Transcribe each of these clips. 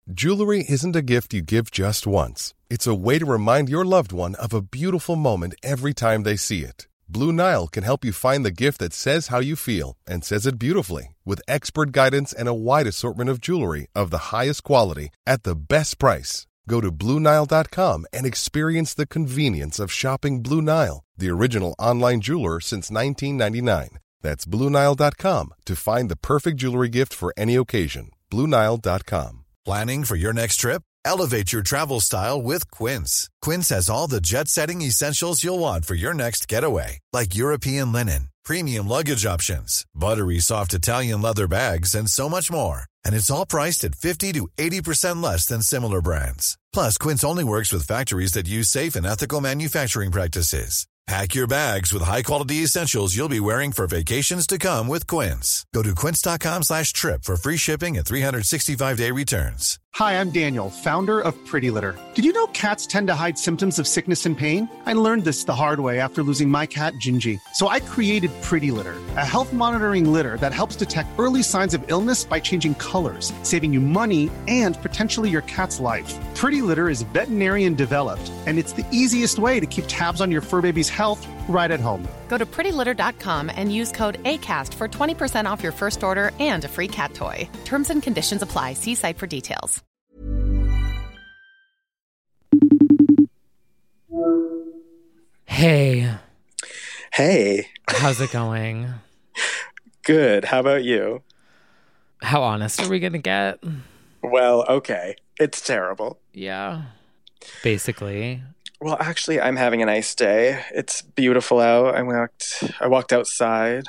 Jewelry isn't a gift you give just once. It's a way to remind your loved one of a beautiful moment every time they see it. Blue Nile can help you find the gift that says how you feel and says it beautifully, with expert guidance and a wide assortment of jewelry of the highest quality at the best price. Go to BlueNile.com and experience the convenience of shopping Blue Nile, the original online jeweler since 1999. That's BlueNile.com to find the perfect jewelry gift for any occasion. BlueNile.com. Planning for your next trip? Elevate your travel style with Quince. Quince has all the jet-setting essentials you'll want for your next getaway, like European linen, premium luggage options, buttery soft Italian leather bags, and so much more. And it's all priced at 50 to 80% less than similar brands. Plus, Quince only works with factories that use safe and ethical manufacturing practices. Pack your bags with high-quality essentials you'll be wearing for vacations to come with Quince. Go to quince.com/trip for free shipping and 365-day returns. Hi, I'm Daniel, founder of Pretty Litter. Did you know cats tend to hide symptoms of sickness and pain? I learned this the hard way after losing my cat, Gingy. So I created Pretty Litter, a health monitoring litter that helps detect early signs of illness by changing colors, saving you money and potentially your cat's life. Pretty Litter is veterinarian developed, and it's the easiest way to keep tabs on your fur baby's health right at home. Go to prettylitter.com and use code ACAST for 20% off your first order and a free cat toy. Terms and conditions apply. See site for details. Hey. Hey. How's it going? Good. How about you? How honest are we going to get? Well, okay. It's terrible. Yeah. Basically. Well, actually, I'm having a nice day. It's beautiful out. I walked outside.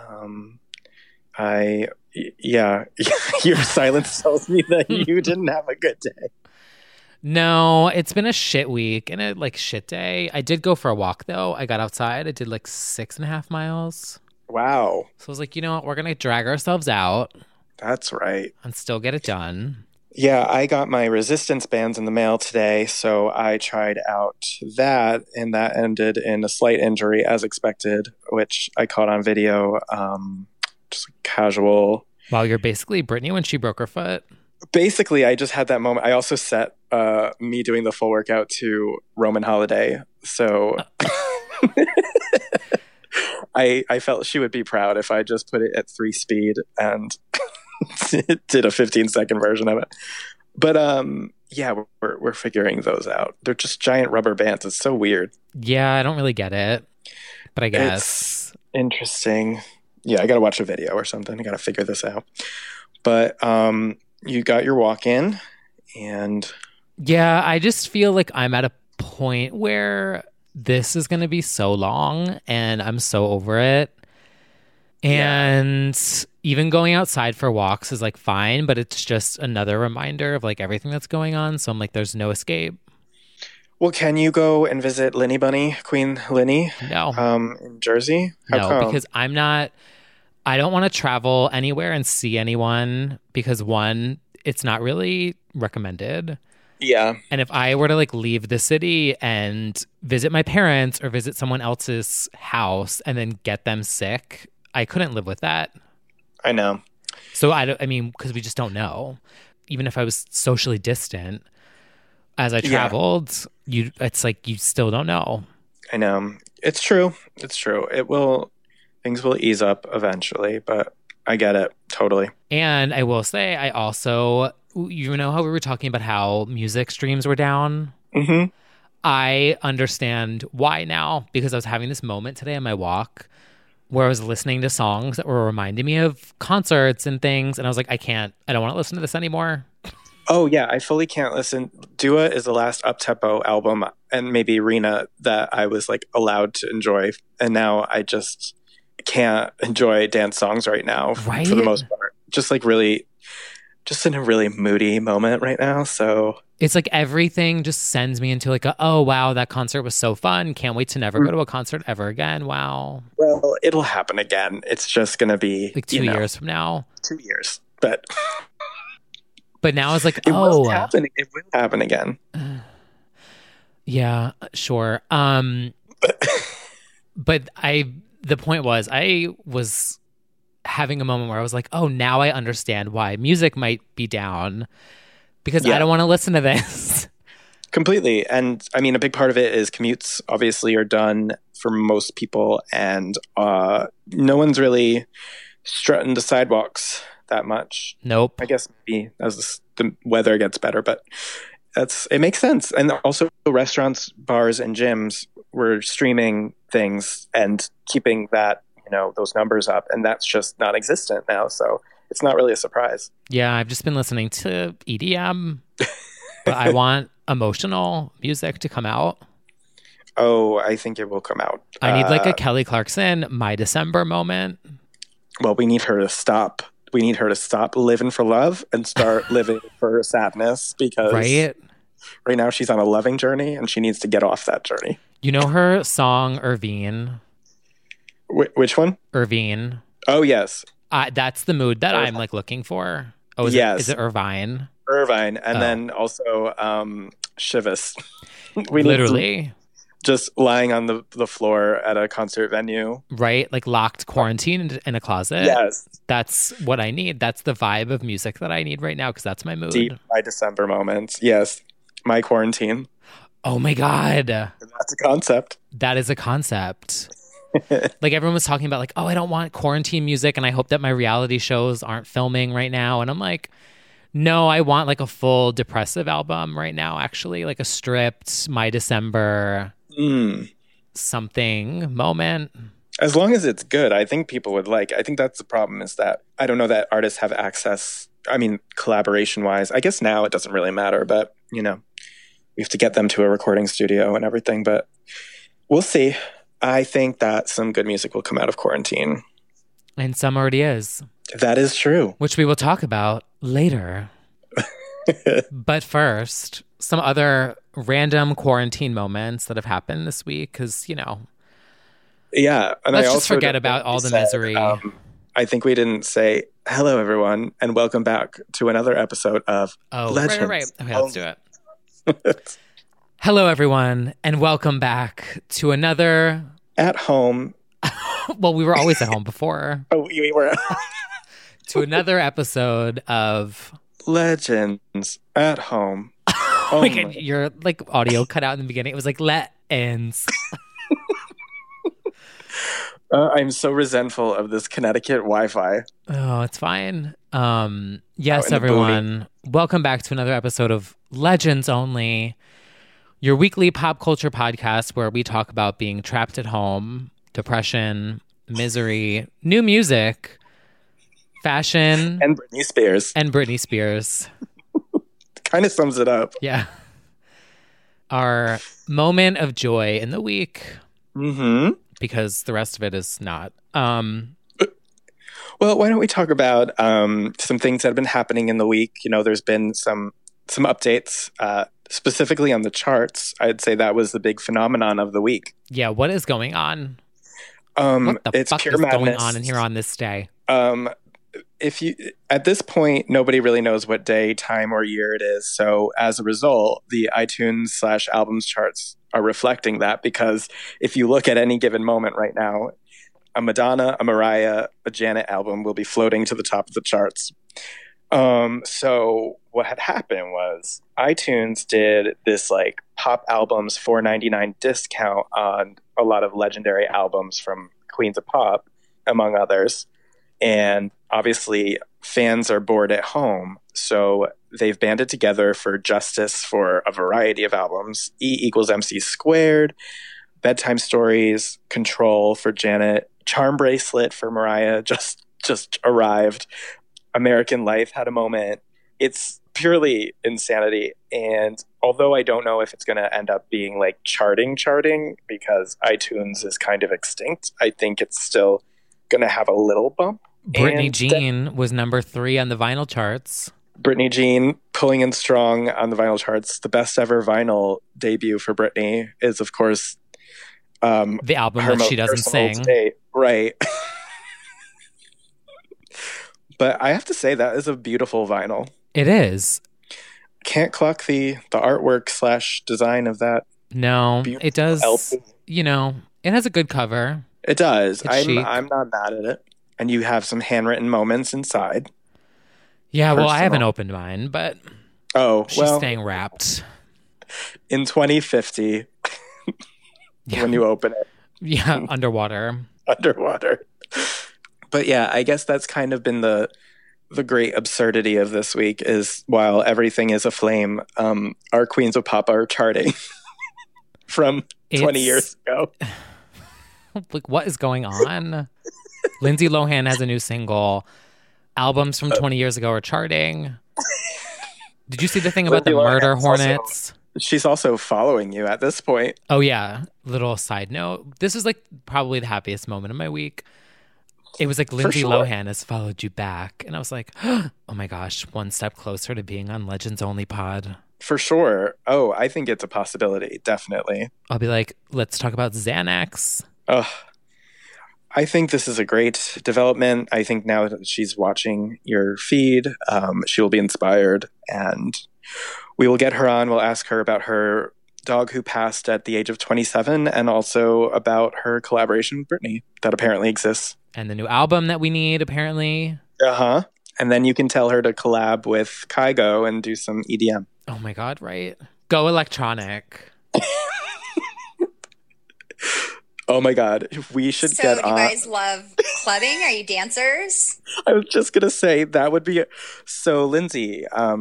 Yeah, your silence tells me that you didn't have a good day. No, it's been a shit week and a shit day. I did go for a walk though. I got outside. I did 6.5 miles. Wow. So I was like, you know what? We're going to drag ourselves out. That's right. And still get it done. Yeah, I got my resistance bands in the mail today, so I tried out that, and that ended in a slight injury as expected, which I caught on video, just casual. Wow, you're basically Brittany when she broke her foot. Basically, I just had that moment. I also set me doing the full workout to Roman Holiday, so I felt she would be proud if I just put it at 3 speed and did a 15-second version of it. But yeah, we're figuring those out. They're just giant rubber bands. It's so weird. Yeah, I don't really get it, but I guess it's interesting. Yeah, I got to watch a video or something. I got to figure this out. But you got your walk in, and yeah, I just feel like I'm at a point where this is going to be so long, and I'm so over it. And even going outside for walks is fine, but it's just another reminder of everything that's going on. So I'm there's no escape. Well, can you go and visit Linny Bunny, Queen Linny? No. In Jersey? How come? Because I don't want to travel anywhere and see anyone because one, it's not really recommended. Yeah. And if I were to leave the city and visit my parents or visit someone else's house and then get them sick, I couldn't live with that. I know. So because we just don't know. Even if I was socially distant, as I traveled, it's you still don't know. I know. It's true. Things will ease up eventually, but I get it totally. And I will say, I also, you know how we were talking about how music streams were down? Mm-hmm. I understand why now, because I was having this moment today on my walk where I was listening to songs that were reminding me of concerts and things. And I was like, I don't want to listen to this anymore. Oh, yeah, I fully can't listen. Dua is the last up-tempo album, and maybe Rena, that I was allowed to enjoy. And now I just can't enjoy dance songs right now, right? For the most part. Just really, just in a really moody moment right now. So it's everything just sends me into oh, wow, that concert was so fun. Can't wait to never go to a concert ever again. Wow. Well, it'll happen again. It's just going to be 2 years from now. 2 years. But now it's it will happen. It will happen again. Yeah, sure. But the point was, I was having a moment where I was oh, now I understand why music might be down. because Yeah. I don't want to listen to this. Completely. And I mean, a big part of it is commutes obviously are done for most people, and no one's really strutting the sidewalks that much. Nope. I guess maybe as the weather gets better, but it makes sense. And also restaurants, bars, and gyms were streaming things and keeping that, those numbers up, and that's just non-existent now. So it's not really a surprise. Yeah, I've just been listening to EDM, but I want emotional music to come out. Oh, I think it will come out. I need like a Kelly Clarkson My December moment. Well, we need her to stop. We need her to stop living for love and start living for sadness, because right now she's on a loving journey and she needs to get off that journey. You know her song Irvine? Which one? Irvine. Oh, yes. That's the mood that I'm like looking for. Oh, is it Irvine? Irvine. And then also Shivas. Literally. Just lying on the floor at a concert venue. Right? Like locked, quarantined in a closet. Yes. That's what I need. That's the vibe of music that I need right now, because that's my mood. Deep My December moments. Yes. My quarantine. Oh my God. That's a concept. That is a concept. Like everyone was talking about like, oh, I don't want quarantine music and I hope that my reality shows aren't filming right now. And I'm like, no, I want like a full depressive album right now, actually, like a stripped My December something moment. As long as it's good, I think people would like. I think that's the problem, is that I don't know that artists have access. I mean, collaboration wise, I guess now it doesn't really matter, but we have to get them to a recording studio and everything, but we'll see. I think that some good music will come out of quarantine. And some already is. That is true. Which we will talk about later. But first, some other random quarantine moments that have happened this week, because, Yeah. And let's I just also forget about all the misery. I think we didn't say hello, everyone, and welcome back to another episode of Legends. Right. Okay, let's do it. Hello, everyone, and welcome back to another... At home. Well, we were always at home before. Oh, we were. To another episode of... Legends at home. Oh my God, your audio cut out in the beginning. It was like, let-ends. I'm so resentful of this Connecticut Wi-Fi. Oh, it's fine. Yes, everyone. Welcome back to another episode of Legends Only, your weekly pop culture podcast where we talk about being trapped at home, depression, misery, new music, fashion. And Britney Spears. Kind of sums it up. Yeah. Our moment of joy in the week. Mm-hmm. Because the rest of it is not. Well, why don't we talk about some things that have been happening in the week? There's been some updates, specifically on the charts. I'd say that was the big phenomenon of the week. Yeah, what is going on? What the fuck is going on in here on this day? At this point, nobody really knows what day, time, or year it is. So as a result, the iTunes/albums charts are reflecting that, because if you look at any given moment right now, a Madonna, a Mariah, a Janet album will be floating to the top of the charts. So what had happened was iTunes did this pop albums $4.99 discount on a lot of legendary albums from Queens of Pop, among others. And obviously fans are bored at home, so they've banded together for justice for a variety of albums. E=MC², Bedtime Stories, Control for Janet, Charm Bracelet for Mariah just arrived. American Life had a moment. It's purely insanity. And although I don't know if it's going to end up being charting, because iTunes is kind of extinct, I think it's still going to have a little bump. Britney Jean was number 3 on the vinyl charts. Britney Jean pulling in strong on the vinyl charts. The best ever vinyl debut for Britney is, of course, the album that she doesn't sing. Right. But I have to say that is a beautiful vinyl. It is. Can't clock the artwork / design of that. No, it does. LP. It has a good cover. It does. It's I'm not mad at it. And you have some handwritten moments inside. Yeah, well, I haven't opened mine, but... Oh, She's well, staying wrapped. in 2050, when you open it Yeah, underwater. underwater. But yeah, I guess that's kind of been the great absurdity of this week is while everything is aflame, our Queens of Pop are charting from 20 years ago. Like, what is going on? Lindsay Lohan has a new single. Albums from 20 years ago are charting. Did you see the thing about Lindsay the murder Lohan's hornets? She's also following you at this point. Oh, yeah. Little side note. This is like probably the happiest moment of my week. It was like Lindsay sure. Lohan has followed you back. And I was like, oh my gosh, one step closer to being on Legends Only Pod. For sure. Oh, I think it's a possibility. Definitely. I'll be like, let's talk about Xanax. I think this is a great development. I think now that she's watching your feed, she will be inspired, and we will get her on. We'll ask her about her dog who passed at the age of 27 and also about her collaboration with Britney that apparently exists. And the new album that we need, apparently. Uh-huh. And then you can tell her to collab with Kygo and do some EDM. Oh my God, right? Go electronic. Oh my God. We should So get do you on. guys love clubbing? Are you dancers? I was just going to say that would be... So, Lindsay, are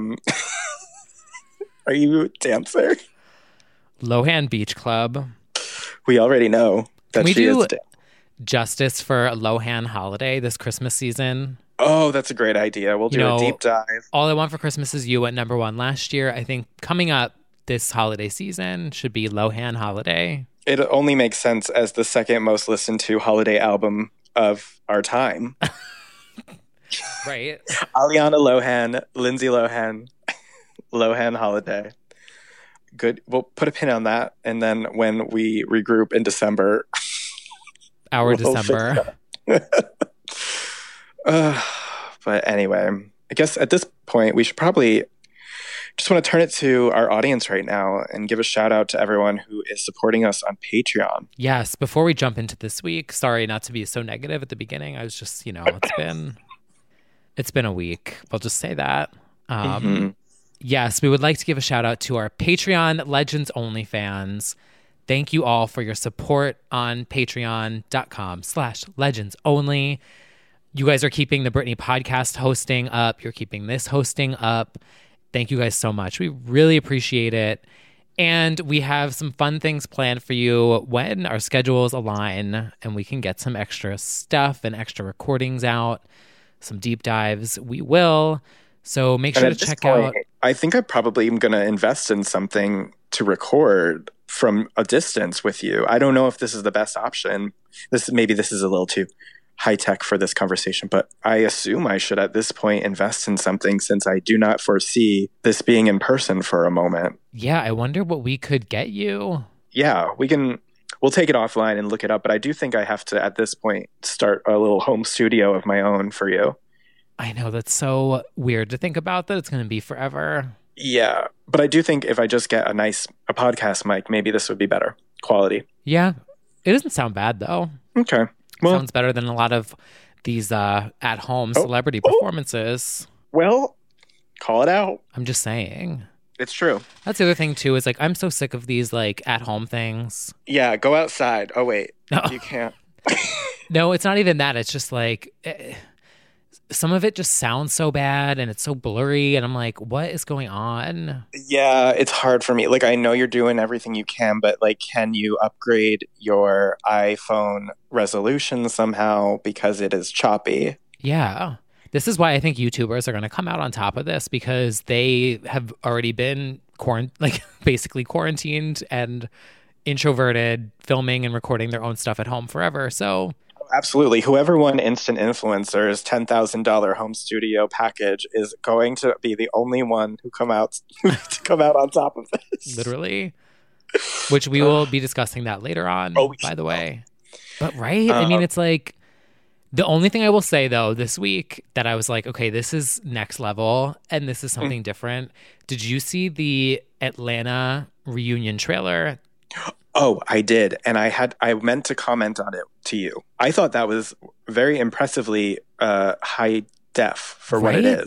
you a dancer? Lohan Beach Club. We already know that Can we she do is. justice for a Lohan holiday this Christmas season? Oh, that's a great idea. We'll do a deep dive. All I Want for Christmas Is You went #1 last year. I think coming up this holiday season should be Lohan Holiday. It only makes sense as the second most listened to holiday album of our time. Right. Aliana Lohan, Lindsay Lohan, Lohan Holiday. Good. We'll put a pin on that. And then when we regroup in December. Our we'll December. But anyway, I guess at this point, we should probably just want to turn it to our audience right now and give a shout out to everyone who is supporting us on Patreon. Yes. Before we jump into this week, sorry not to be so negative at the beginning. I was just, it's been a week. I'll just say that. Yes, we would like to give a shout out to our Patreon Legends Only fans. Thank you all for your support on patreon.com/legendsonly. You guys are keeping the Britney podcast hosting up. You're keeping this hosting up. Thank you guys so much. We really appreciate it. And we have some fun things planned for you when our schedules align and we can get some extra stuff and extra recordings out, some deep dives. We will. So make sure to check out. I think I probably am going to invest in something to record from a distance with you. I don't know if this is the best option. Maybe this is a little too high tech for this conversation, but I assume I should at this point invest in something since I do not foresee this being in person for a moment. Yeah, I wonder what we could get you. Yeah, we'll take it offline and look it up, but I do think I have to at this point start a little home studio of my own for you. I know, that's so weird to think about that it's going to be forever. Yeah, but I do think if I just get a podcast mic, maybe this would be better quality. Yeah, it doesn't sound bad though. Okay. Well, sounds better than a lot of these at-home celebrity performances. Well, call it out. I'm just saying. It's true. That's the other thing too, is like I'm so sick of these like at-home things. Yeah, go outside. Oh wait, no. You can't. No, it's not even that. It's just like some of it just sounds so bad and it's so blurry and I'm like, what is going on? Yeah, it's hard for me. Like, I know you're doing everything you can, but like, can you upgrade your iPhone resolution somehow because it is choppy? Yeah. This is why I think YouTubers are going to come out on top of this because they have already been basically quarantined and introverted, filming and recording their own stuff at home forever. So absolutely. Whoever won Instant Influencer's $10,000 home studio package is going to be the only one who come out on top of this. Literally. Which we will be discussing that later on, by the way. But right? I mean, it's like the only thing I will say though this week that I was like, okay, this is next level and this is something different. Did you see the Atlanta reunion trailer? Oh, I did. And I meant to comment on it to you. I thought that was very impressively high def for what it is.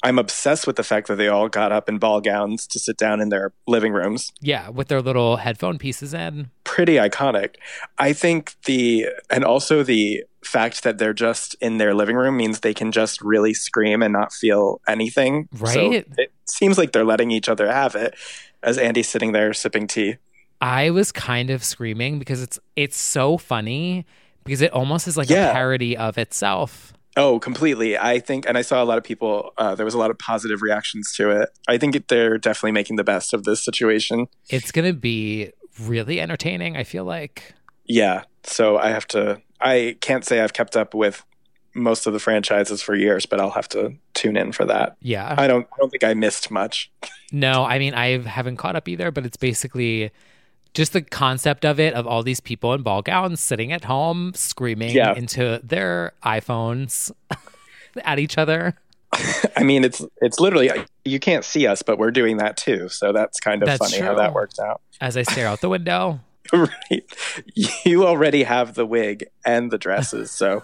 I'm obsessed with the fact that they all got up in ball gowns to sit down in their living rooms. Yeah, with their little headphone pieces in. Pretty iconic. I think and also the fact that they're just in their living room means they can just really scream and not feel anything. Right? So it seems like they're letting each other have it as Andy's sitting there sipping tea. I was kind of screaming because it's so funny because it almost is like a parody of itself. Oh, completely. I think, and I saw a lot of people, there was a lot of positive reactions to it. I think they're definitely making the best of this situation. It's going to be really entertaining, I feel like. Yeah. So I can't say I've kept up with most of the franchises for years, but I'll have to tune in for that. Yeah. I don't think I missed much. No, I mean, I haven't caught up either, but it's basically just the concept of it, of all these people in ball gowns sitting at home screaming into their iPhones at each other. I mean, it's literally, you can't see us, but we're doing that too. So that's kind of funny how that works out. As I stare out the window. Right. You already have the wig and the dresses, so.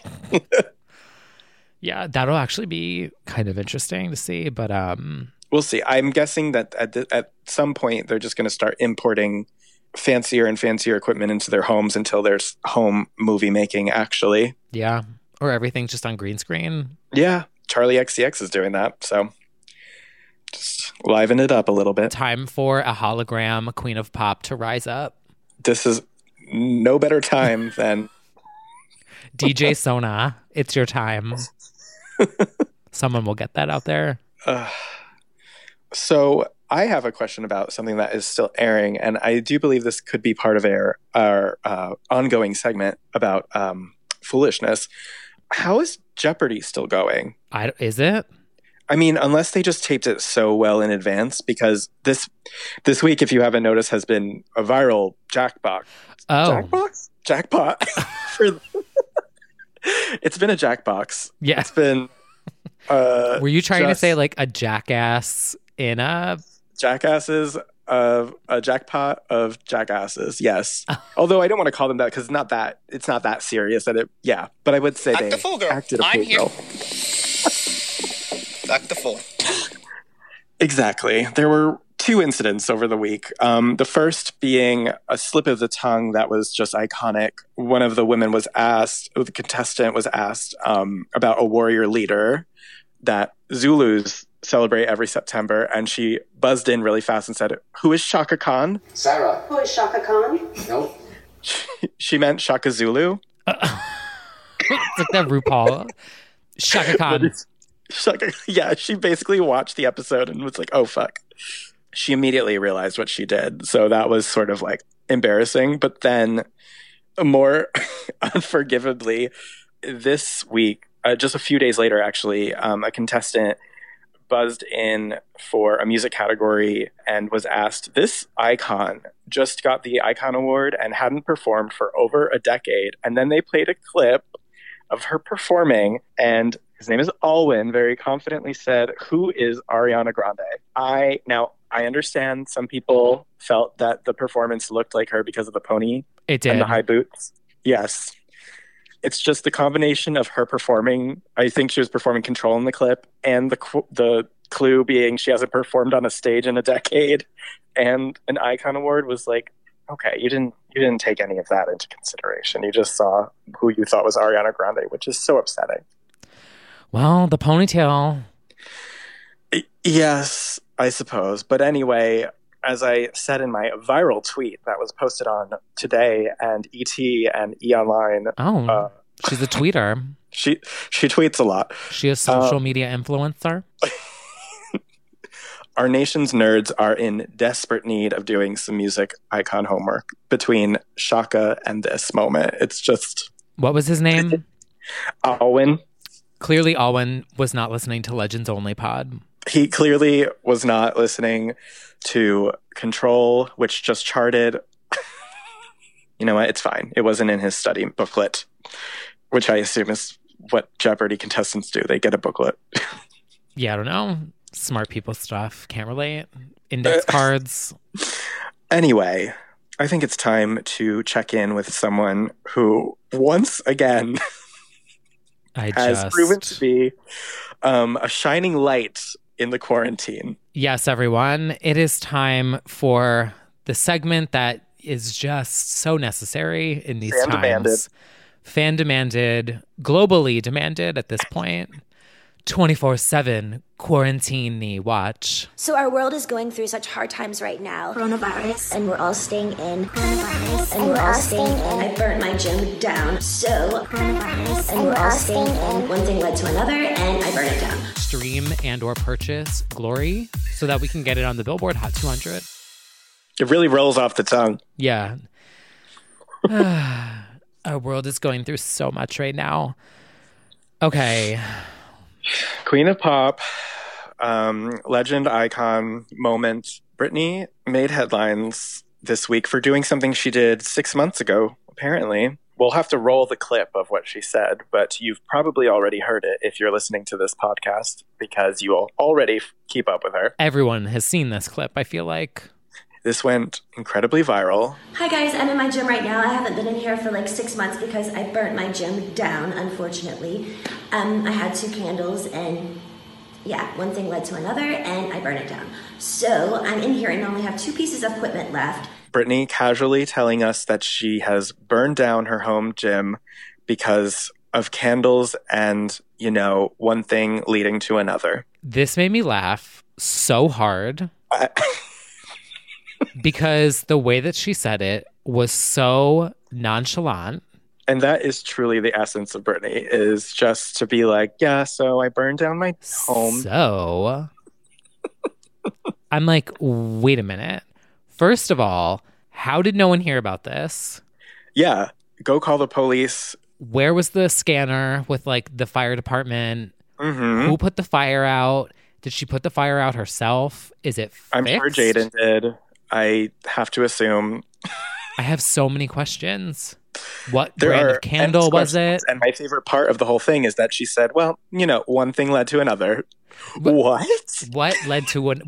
Yeah, that'll actually be kind of interesting to see, but we'll see. I'm guessing that at some point they're just going to start importing fancier and fancier equipment into their homes until there's home movie making, actually. Yeah, or everything's just on green screen. Yeah, Charlie XCX is doing that, so just liven it up a little bit. Time for a hologram Queen of Pop to rise up. This is no better time than... DJ Sona, it's your time. Someone will get that out there. So I have a question about something that is still airing, and I do believe this could be part of our ongoing segment about foolishness. How is Jeopardy still going? Is it? I mean, unless they just taped it so well in advance, because this week, if you haven't noticed, has been a viral jackpot. Oh. Jackpot? It's been a jackbox. Yeah. It's been... Were you trying to say like a jackass in a... Jackasses of a jackpot of jackasses, yes. Although I don't want to call them that because it's not that serious that it, yeah. But I would say they acted a fool girl. Act the fool. Exactly. There were 2 incidents over the week. The first being a slip of the tongue that was just iconic. One of the women the contestant was asked about a warrior leader that Zulus celebrate every September, and she buzzed in really fast and said, "Who is Shaka Khan?" Sarah. Who is Shaka Khan? Nope. She meant Shaka Zulu. It's like that RuPaul. Shaka Khan. Yeah, she basically watched the episode and was like, oh, fuck. She immediately realized what she did. So that was sort of like embarrassing. But then more unforgivably, this week, just a few days later, actually, a contestant buzzed in for a music category and was asked, this icon just got the Icon Award and hadn't performed for over a decade. And then they played a clip of her performing, and his name is Alwyn, very confidently said, "Who is Ariana Grande?" I understand some people felt that the performance looked like her because of the pony It did. and the high boots. Yes. It's just the combination of her performing. I think she was performing Control in the clip, and the clue being she hasn't performed on a stage in a decade, and an Icon Award was like, okay, you didn't take any of that into consideration. You just saw who you thought was Ariana Grande, which is so upsetting. Well, the ponytail. Yes, I suppose. But anyway, as I said in my viral tweet that was posted on Today and ET and E! Online. Oh, she's a tweeter. She tweets a lot. She a social media influencer. Our nation's nerds are in desperate need of doing some music icon homework between Shaka and this moment. It's just... What was his name? Alwyn. Clearly Alwyn was not listening to Legends Only Pod. He clearly was not listening to Control, which just charted. You know what? It's fine. It wasn't in his study booklet, which I assume is what Jeopardy contestants do. They get a booklet. Yeah, I don't know. Smart people stuff. Can't relate. Index cards. Anyway, I think it's time to check in with someone who, once again, has proven to be a shining light in the quarantine. Yes, everyone. It is time for the segment that is just so necessary in these times. Fan demanded, globally demanded at this point. 24/7 quarantine watch. So our world is going through such hard times right now. Coronavirus, and we're all staying in. Coronavirus, and we're all staying in. I burnt my gym down. So coronavirus, and we're all staying in. One thing led to another, and I burned it down. Stream and or purchase Glory so that we can get it on the Billboard Hot 200. It really rolls off the tongue. Yeah. Our world is going through so much right now. Okay. Queen of Pop, legend, icon, moment. Britney made headlines this week for doing something she did 6 months ago, apparently. We'll have to roll the clip of what she said, but you've probably already heard it if you're listening to this podcast because you will already keep up with her. Everyone has seen this clip, I feel like. This went incredibly viral. Hi guys, I'm in my gym right now. I haven't been in here for like 6 months because I burnt my gym down, unfortunately. I had 2 candles and yeah, one thing led to another and I burned it down. So I'm in here and only have 2 pieces of equipment left. Britney casually telling us that she has burned down her home gym because of candles and, you know, one thing leading to another. This made me laugh so hard. Because the way that she said it was so nonchalant. And that is truly the essence of Britney, is just to be like, yeah, so I burned down my home. So I'm like, wait a minute. First of all, how did no one hear about this? Yeah, go call the police. Where was the scanner with like the fire department? Mm-hmm. Who put the fire out? Did she put the fire out herself? Is it fixed? I'm sure Jaden did. I have to assume. I have so many questions. What brand of candle was it? And my favorite part of the whole thing is that she said, well, you know, one thing led to another. What? What led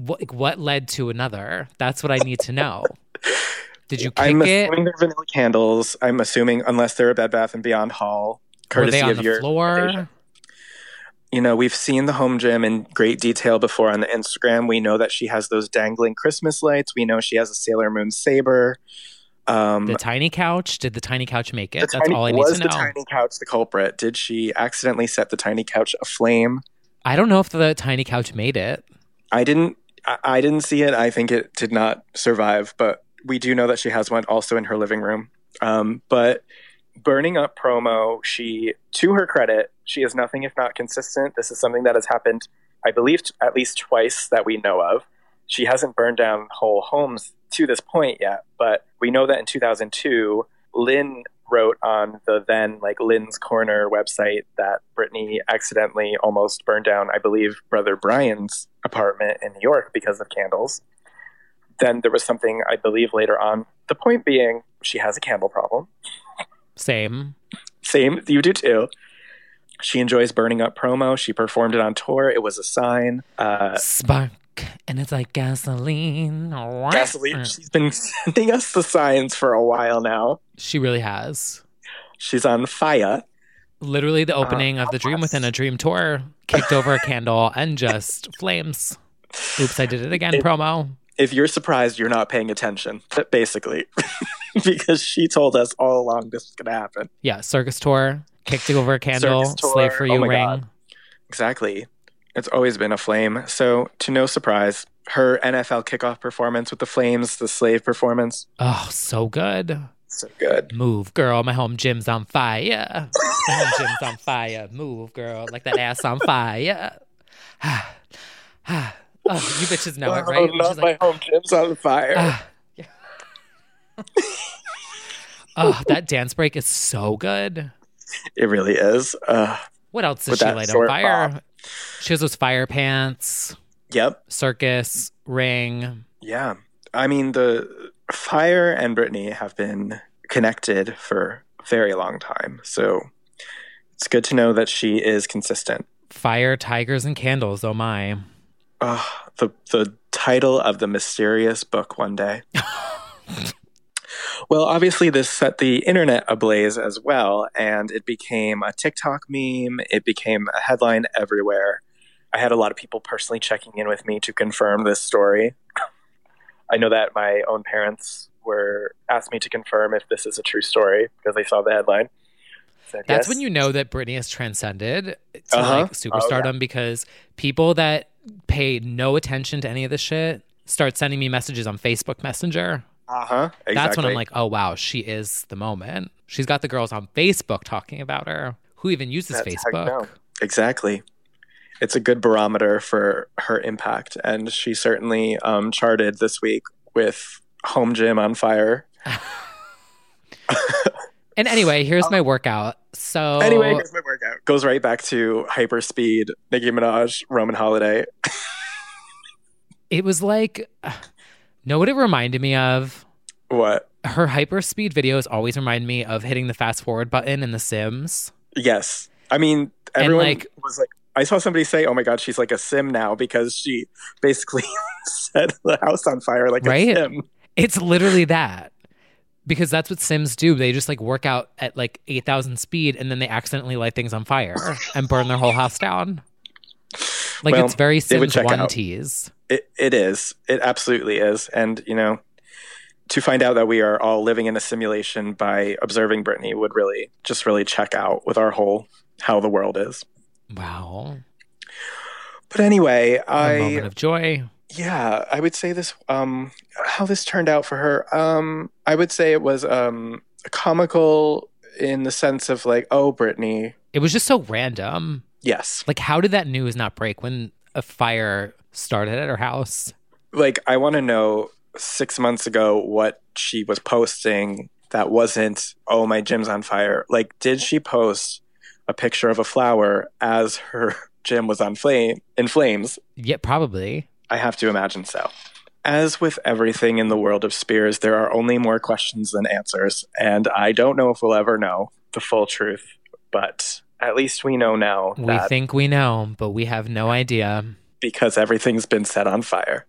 to another? That's what I need to know. Did you kick I'm it? assuming they're vanilla candles. I'm assuming unless they're a Bed Bath & Beyond haul. Courtesy Were they on of the floor? You know, we've seen the home gym in great detail before on the Instagram. We know that she has those dangling Christmas lights. We know she has a Sailor Moon saber. The tiny couch? Did the tiny couch make it? That's all I need to know. Was the tiny couch the culprit? Did she accidentally set the tiny couch aflame? I don't know if the tiny couch made it. I didn't see it. I think it did not survive, but we do know that she has one also in her living room. But burning up promo, to her credit, she is nothing if not consistent. This is something that has happened, I believe, at least twice that we know of. She hasn't burned down whole homes to this point yet, but we know that in 2002, Lynn wrote on the then Lynn's Corner website that Britney accidentally almost burned down, I believe, Brother Brian's apartment in New York because of candles. Then there was something, I believe, later on. The point being, she has a candle problem. Same, you do too. She enjoys burning up promo. She performed it on tour. It was a sign. Spark, and it's like gasoline. Gasoline. She's been sending us the signs for a while now. She really has. She's on fire. Literally the opening of the Dream Within a Dream tour, kicked over a candle and just flames. Oops, I did it again, promo. If you're surprised, you're not paying attention, basically. Because she told us all along this was going to happen. Yeah, circus tour, kicked over a candle, Slave for You ring. God. Exactly. It's always been a flame. So, to no surprise, her NFL kickoff performance with the Flames, the Slave performance. Oh, so good. So good. Move, girl. My home gym's on fire. My home gym's on fire. Move, girl. Like that ass on fire. Oh, you bitches know it, right? Not my home gym's on fire. Oh, that dance break is so good. It really is. What else does she light on fire? Pop. She has those fire pants. Yep. Circus, ring. Yeah. I mean, the fire and Britney have been connected for a very long time. So it's good to know that she is consistent. Fire, tigers, and candles. Oh, my. The title of the mysterious book one day. Well, obviously this set the internet ablaze as well, and it became a TikTok meme. It became a headline everywhere. I had a lot of people personally checking in with me to confirm this story. I know that my own parents asked me to confirm if this is a true story because they saw the headline. Said, That's yes. when you know that Britney has transcended to like superstardom because people that pay no attention to any of this shit start sending me messages on Facebook Messenger. Exactly. That's when I'm like, oh, wow, she is the moment. She's got the girls on Facebook talking about her. Who even uses That's how you Facebook? know. Exactly. It's a good barometer for her impact. And she certainly charted this week with Home Gym on fire. And anyway, here's my workout. So here's my workout. Goes right back to hyperspeed, Nicki Minaj, Roman Holiday. It was like, know what it reminded me of? What? Her hyperspeed videos always remind me of hitting the fast forward button in The Sims. Yes. I mean, everyone like, was like, I saw somebody say, oh my God, she's like a sim now because she basically set the house on fire like a sim. It's literally that. Because that's what Sims do. They just like work out at like 8,000 speed and then they accidentally light things on fire and burn their whole house down. Like well, it's very Sims 1 out. tease. It is. It absolutely is. And, you know, to find out that we are all living in a simulation by observing Britney would really check out with our whole how the world is. Wow. But anyway, a moment of joy. Yeah, I would say this, how this turned out for her, I would say it was comical in the sense of like, oh, Britney. It was just so random. Yes. Like, how did that news not break when a fire started at her house? Like, I want to know 6 months ago what she was posting that wasn't, oh, my gym's on fire. Like, did she post a picture of a flower as her gym was in flames? Yeah, probably. I have to imagine so. As with everything in the world of Spears, there are only more questions than answers, and I don't know if we'll ever know the full truth, but at least we know now. We think we know, but we have no idea. Because everything's been set on fire.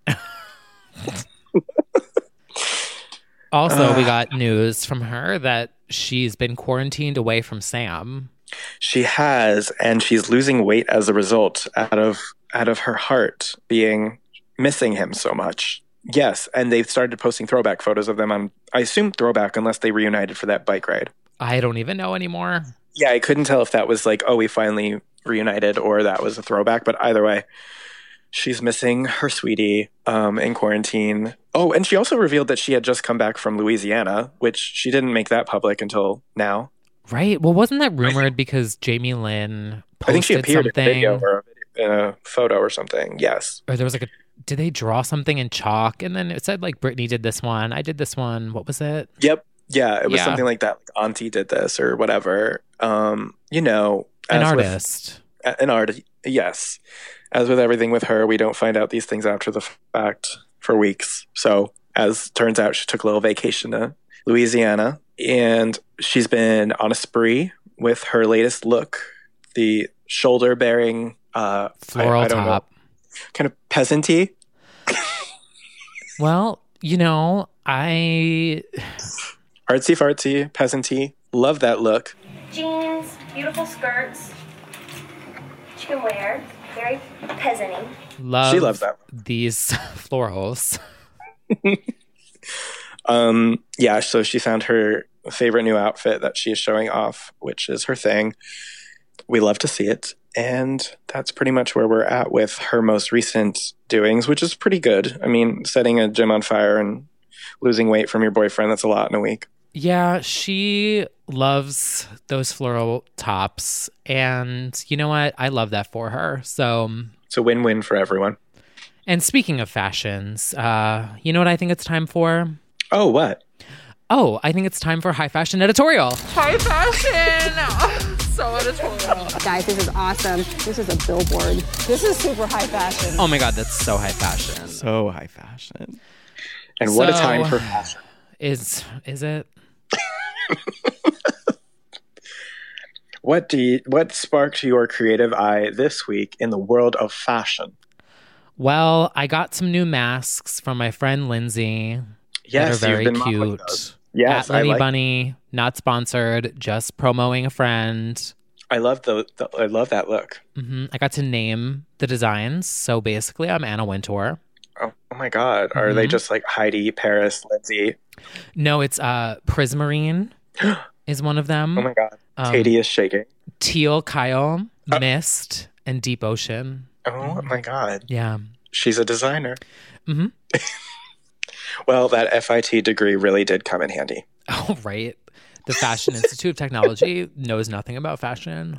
Also, we got news from her that she's been quarantined away from Sam. She has, and she's losing weight as a result out of her heart missing him so much. Yes, and they've started posting throwback photos of them on, I assume throwback, unless they reunited for that bike ride. I don't even know anymore. Yeah, I couldn't tell if that was like, oh, we finally reunited, or that was a throwback, but either way, she's missing her sweetie in quarantine. Oh, and she also revealed that she had just come back from Louisiana, which she didn't make that public until now. Right. Well, wasn't that rumored because Jamie Lynn posted I think she appeared something? in a video or in a photo or something. Yes. Or there was like did they draw something in chalk? And then it said like, Britney did this one. I did this one. What was it? Yep. Yeah. It was something like that. Like Auntie did this or whatever. You know. An artist. An artist. Yes. As with everything with her, we don't find out these things after the fact for weeks. So as turns out, she took a little vacation to Louisiana. And she's been on a spree with her latest look, the shoulder-bearing floral top, kind of peasant-y. Well, you know, artsy fartsy, peasant-y. Love that look. Jeans, beautiful skirts. She can wear very peasant-y. She loves that. These florals. Yeah, so she found her favorite new outfit that she is showing off, which is her thing. We love to see it. And that's pretty much where we're at with her most recent doings, which is pretty good. I mean, setting a gym on fire and losing weight from your boyfriend, that's a lot in a week. Yeah, she loves those floral tops. And you know what? I love that for her. So it's a win-win for everyone. And speaking of fashions, you know what I think it's time for? Oh, what? Oh, I think it's time for High Fashion Editorial. High Fashion! Oh, so editorial. Guys, this is awesome. This is a billboard. This is super high fashion. Oh my God, that's so high fashion. So high fashion. And what a time for fashion. Is it? What sparked your creative eye this week in the world of fashion? Well, I got some new masks from my friend Lindsay. Yes, that are very you've been cute. Yes, At Lenny I like. Bunny, not sponsored, just promoting a friend. I love I love that look. I got to name the designs. So basically, I'm Anna Wintour. Oh my God. Are they just like Heidi, Paris, Lindsay? No, it's Prismarine is one of them. Oh my God. Katie is shaking. Teal, Kyle, Mist, and Deep Ocean. Oh my God. Yeah. She's a designer. Well, that FIT degree really did come in handy. Oh, right. The Fashion Institute of Technology knows nothing about fashion.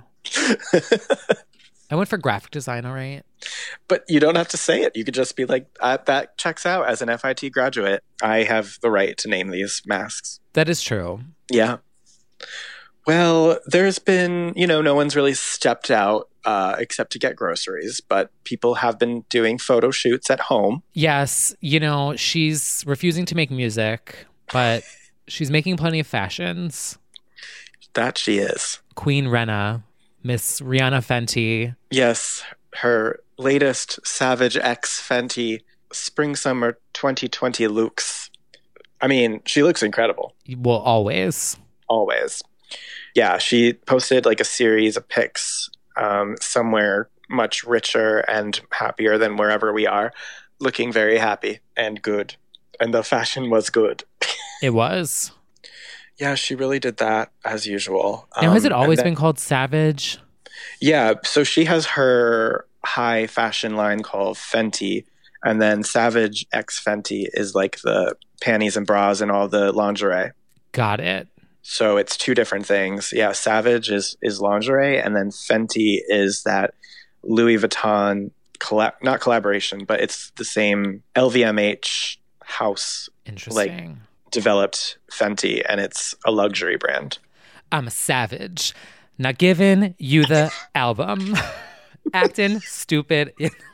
I went for graphic design, all right? But you don't have to say it. You could just be like, that checks out. As an FIT graduate, I have the right to name these masks. That is true. Yeah. Well, there's been, no one's really stepped out except to get groceries, but people have been doing photo shoots at home. Yes, she's refusing to make music, but she's making plenty of fashions. That she is. Queen Renna, Miss Rihanna Fenty. Yes, her latest Savage X Fenty Spring-Summer 2020 looks. I mean, she looks incredible. Well, always. Always. Yeah, she posted like a series of pics somewhere much richer and happier than wherever we are, looking very happy and good. And the fashion was good. It was. Yeah, she really did that as usual. Now, has it always been called Savage? Yeah, so she has her high fashion line called Fenty, and then Savage X Fenty is like the panties and bras and all the lingerie. Got it. So it's two different things. Yeah, Savage is lingerie, and then Fenty is that Louis Vuitton not collaboration, but it's the same LVMH house. Interesting. Developed Fenty, and it's a luxury brand. I'm a savage. Not giving you the album. Acting stupid.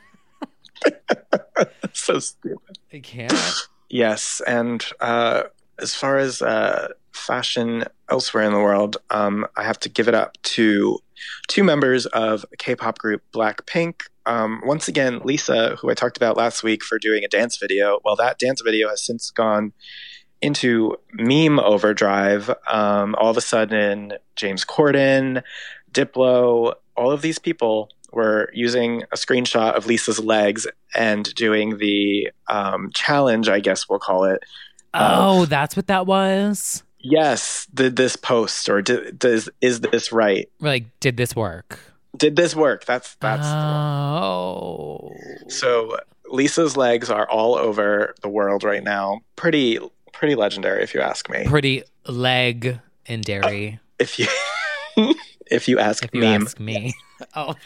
So stupid. I can't. Yes, and as far as fashion elsewhere in the world, I have to give it up to two members of K-pop group Blackpink. Once again, Lisa, who I talked about last week for doing a dance video, well, that dance video has since gone into meme overdrive. All of a sudden, James Corden, Diplo, all of these people were using a screenshot of Lisa's legs and doing the challenge, I guess we'll call it. Oh, that's what that was? Yes. Did this post, or is this right? Like, did this work? Did this work? That's oh. So Lisa's legs are all over the world right now. Pretty legendary, if you ask me. Pretty leg and dairy. If you ask me. Oh.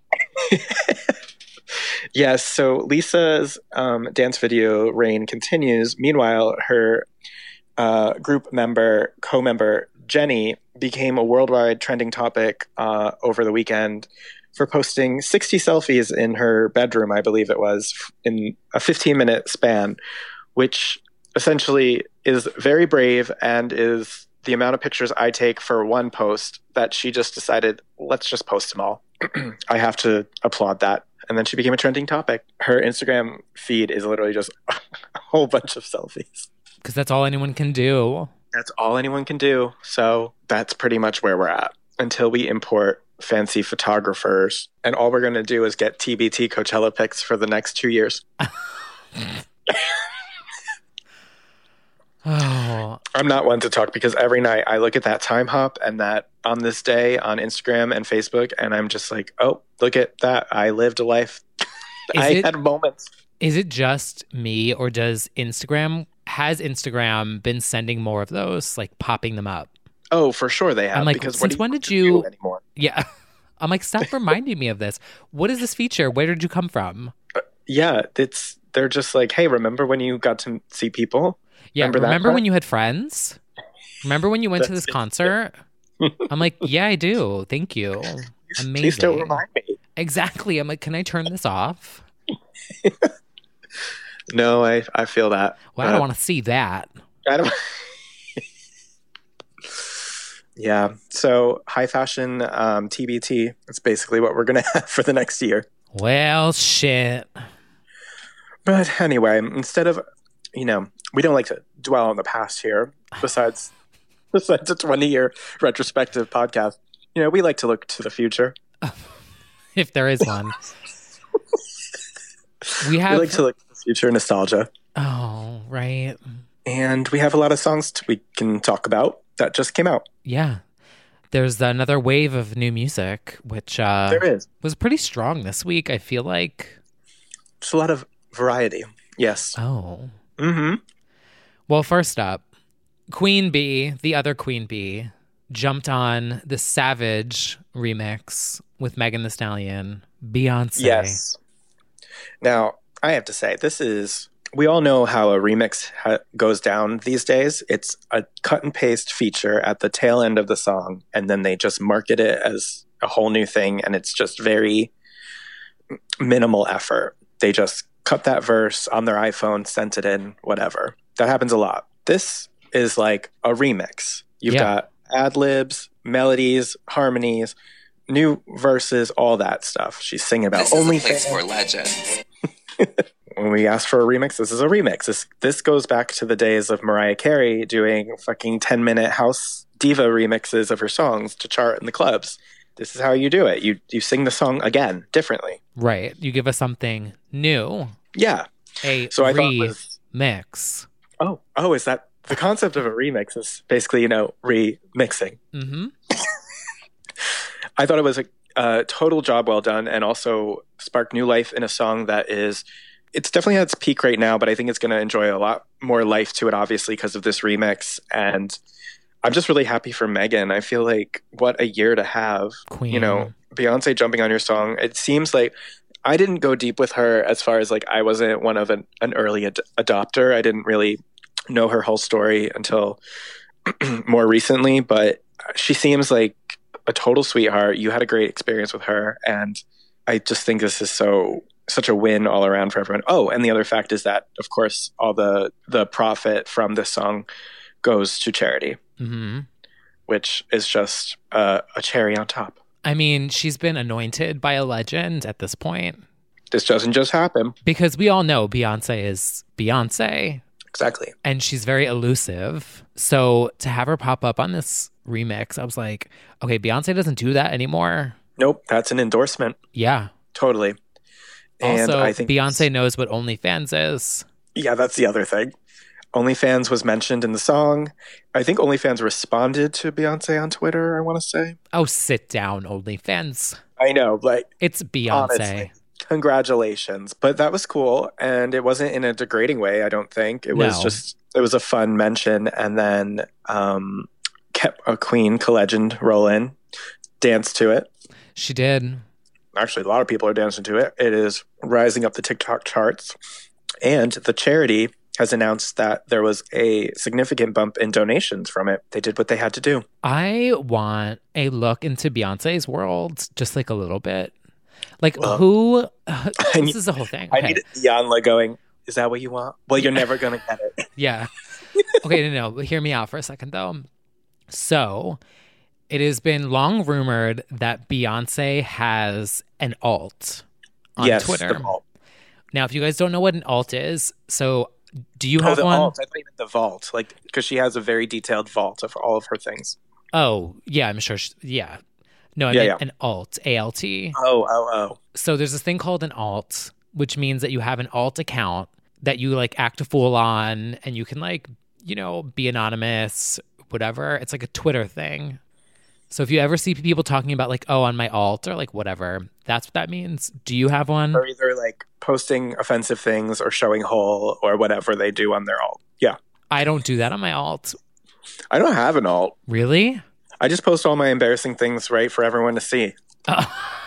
Yes, so Lisa's dance video reign continues. Meanwhile, her group co-member Jennie became a worldwide trending topic over the weekend for posting 60 selfies in her bedroom, I believe it was, in a 15-minute span, which essentially is very brave and is the amount of pictures I take for one post that she just decided, let's just post them all. I have to applaud that. And then she became a trending topic. Her Instagram feed is literally just a whole bunch of selfies. Because that's all anyone can do. That's all anyone can do. So that's pretty much where we're at until we import fancy photographers. And all we're going to do is get TBT Coachella pics for the next 2 years. Oh. I'm not one to talk because every night I look at that time hop and that on this day on Instagram and Facebook, and I'm just like, oh, look at that. I lived a life. I had moments. Is it just me, or has Instagram been sending more of those, like popping them up? Oh, for sure they have. I'm like, because since when did you anymore? Yeah. I'm like, stop reminding me of this. What is this feature? Where did you come from? Yeah, they're just like, hey, remember when you got to see people? Yeah, remember when you had friends? Remember when you went to this concert? I'm like, yeah, I do. Thank you. Amazing. Please don't remind me. Exactly. I'm like, can I turn this off? No, I feel that. Well, I don't want to see that. I don't. Yeah. So high fashion TBT. That's basically what we're going to have for the next year. Well, shit. But anyway, instead of, we don't like to dwell on the past here. besides a 20-year retrospective podcast. You know, we like to look to the future. If there is one. We like to look to the future, nostalgia. Oh, right. And we have a lot of songs we can talk about that just came out. Yeah. There's another wave of new music, which there is. Was pretty strong this week, I feel like. Just a lot of variety. Yes. Oh. Mm-hmm. Well, first up, Queen Bee, the other Queen Bee, jumped on the Savage remix with Megan Thee Stallion, Beyonce. Yes. Now, I have to say, we all know how a remix goes down these days. It's a cut and paste feature at the tail end of the song, and then they just market it as a whole new thing, and it's just very minimal effort. They just cut that verse on their iPhone, sent it in, whatever. That happens a lot. This is like a remix. You've got ad-libs, melodies, harmonies, new verses, all that stuff. She's singing about OnlyFans. This is a place for legends. When we ask for a remix, this is a remix. This goes back to the days of Mariah Carey doing fucking 10-minute house diva remixes of her songs to chart in the clubs. This is how you do it. You sing the song again, differently. Right. You give us something new. Yeah. I remix. Oh, is that the concept of a remix is basically, remixing. Mm-hmm. I thought it was a total job well done, and also sparked new life in a song that it's definitely at its peak right now, but I think it's going to enjoy a lot more life to it, obviously, because of this remix. And I'm just really happy for Megan. I feel like what a year to have, Queen. Beyonce jumping on your song. It seems like I didn't go deep with her as far as like I wasn't one of an early adopter. I didn't really know her whole story until more recently, but she seems like a total sweetheart. You had a great experience with her, and I just think this is such a win all around for everyone. Oh, and the other fact is that, of course, all the profit from this song goes to charity, which is just a cherry on top. I mean, she's been anointed by a legend at this point. This doesn't just happen. Because we all know Beyonce is Beyonce. Exactly. And she's very elusive. So to have her pop up on this remix, I was like, okay, Beyonce doesn't do that anymore. Nope, that's an endorsement. Yeah. Totally. And also, I think Beyonce knows what OnlyFans is. Yeah, that's the other thing. OnlyFans was mentioned in the song. I think OnlyFans responded to Beyonce on Twitter, I want to say. Oh, sit down, OnlyFans. I know, but it's Beyonce. Honestly, congratulations. But that was cool, and it wasn't in a degrading way, I don't think. It was a fun mention, and then kept a Queen, Legend, roll in, dance to it. She did. Actually, a lot of people are dancing to it. It is rising up the TikTok charts. And the charity has announced that there was a significant bump in donations from it. They did what they had to do. I want a look into Beyonce's world, just like a little bit. Like this is the whole thing. Okay. I need Iyanla going, is that what you want? Well, you're never going to get it. Yeah. Okay, no, hear me out for a second, though. So it has been long rumored that Beyonce has an alt on Twitter. The alt. Now, if you guys don't know what an alt is, so do you have the one? Alt. I thought you meant the vault, because she has a very detailed vault of all of her things. Oh, yeah, I'm sure. Yeah. No, I meant an alt, A-L-T. Oh. So there's this thing called an alt, which means that you have an alt account that you act a fool on, and you can be anonymous, whatever. It's like a Twitter thing. So if you ever see people talking about on my alt or whatever, that's what that means. Do you have one? Or either posting offensive things or showing hole or whatever they do on their alt. Yeah. I don't do that on my alt. I don't have an alt. Really? I just post all my embarrassing things right for everyone to see. I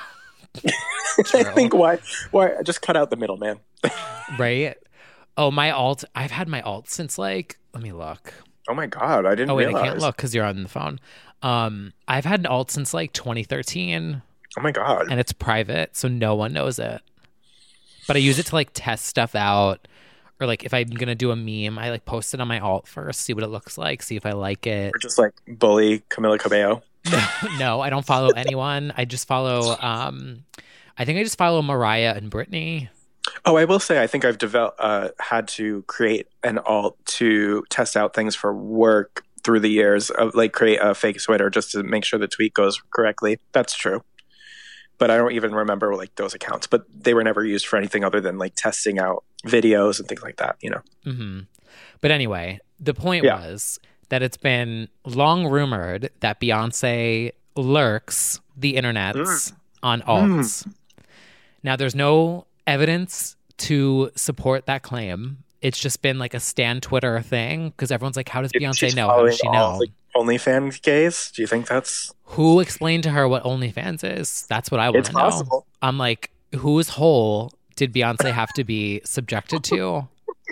think why just cut out the middleman. Right? Oh, my alt. I've had my alt since let me look. Oh my God, I didn't realize. I can't look because you're on the phone. I've had an alt since 2013. Oh my God. And it's private, so no one knows it. But I use it to test stuff out. Or if I'm going to do a meme, I post it on my alt first, see what it looks like, see if I like it. Or just bully Camila Cabello. No, I don't follow anyone. I just follow, I think I just follow Mariah and Britney. Oh, I will say, I think I've had to create an alt to test out things for work through the years, of like create a fake Twitter just to make sure the tweet goes correctly. That's true. But I don't even remember like those accounts, but they were never used for anything other than like testing out videos and things like that, you know? Mm-hmm. But anyway, the point was that it's been long rumored that Beyonce lurks the internets on alts. Now, there's no evidence to support that claim. It's just been like a stan Twitter thing because everyone's like, how does Beyonce know? How does she know? Like, OnlyFans gays? Do you think that's... Who explained to her what OnlyFans is? That's what I want to know. It's possible. I'm like, whose hole did Beyonce have to be subjected to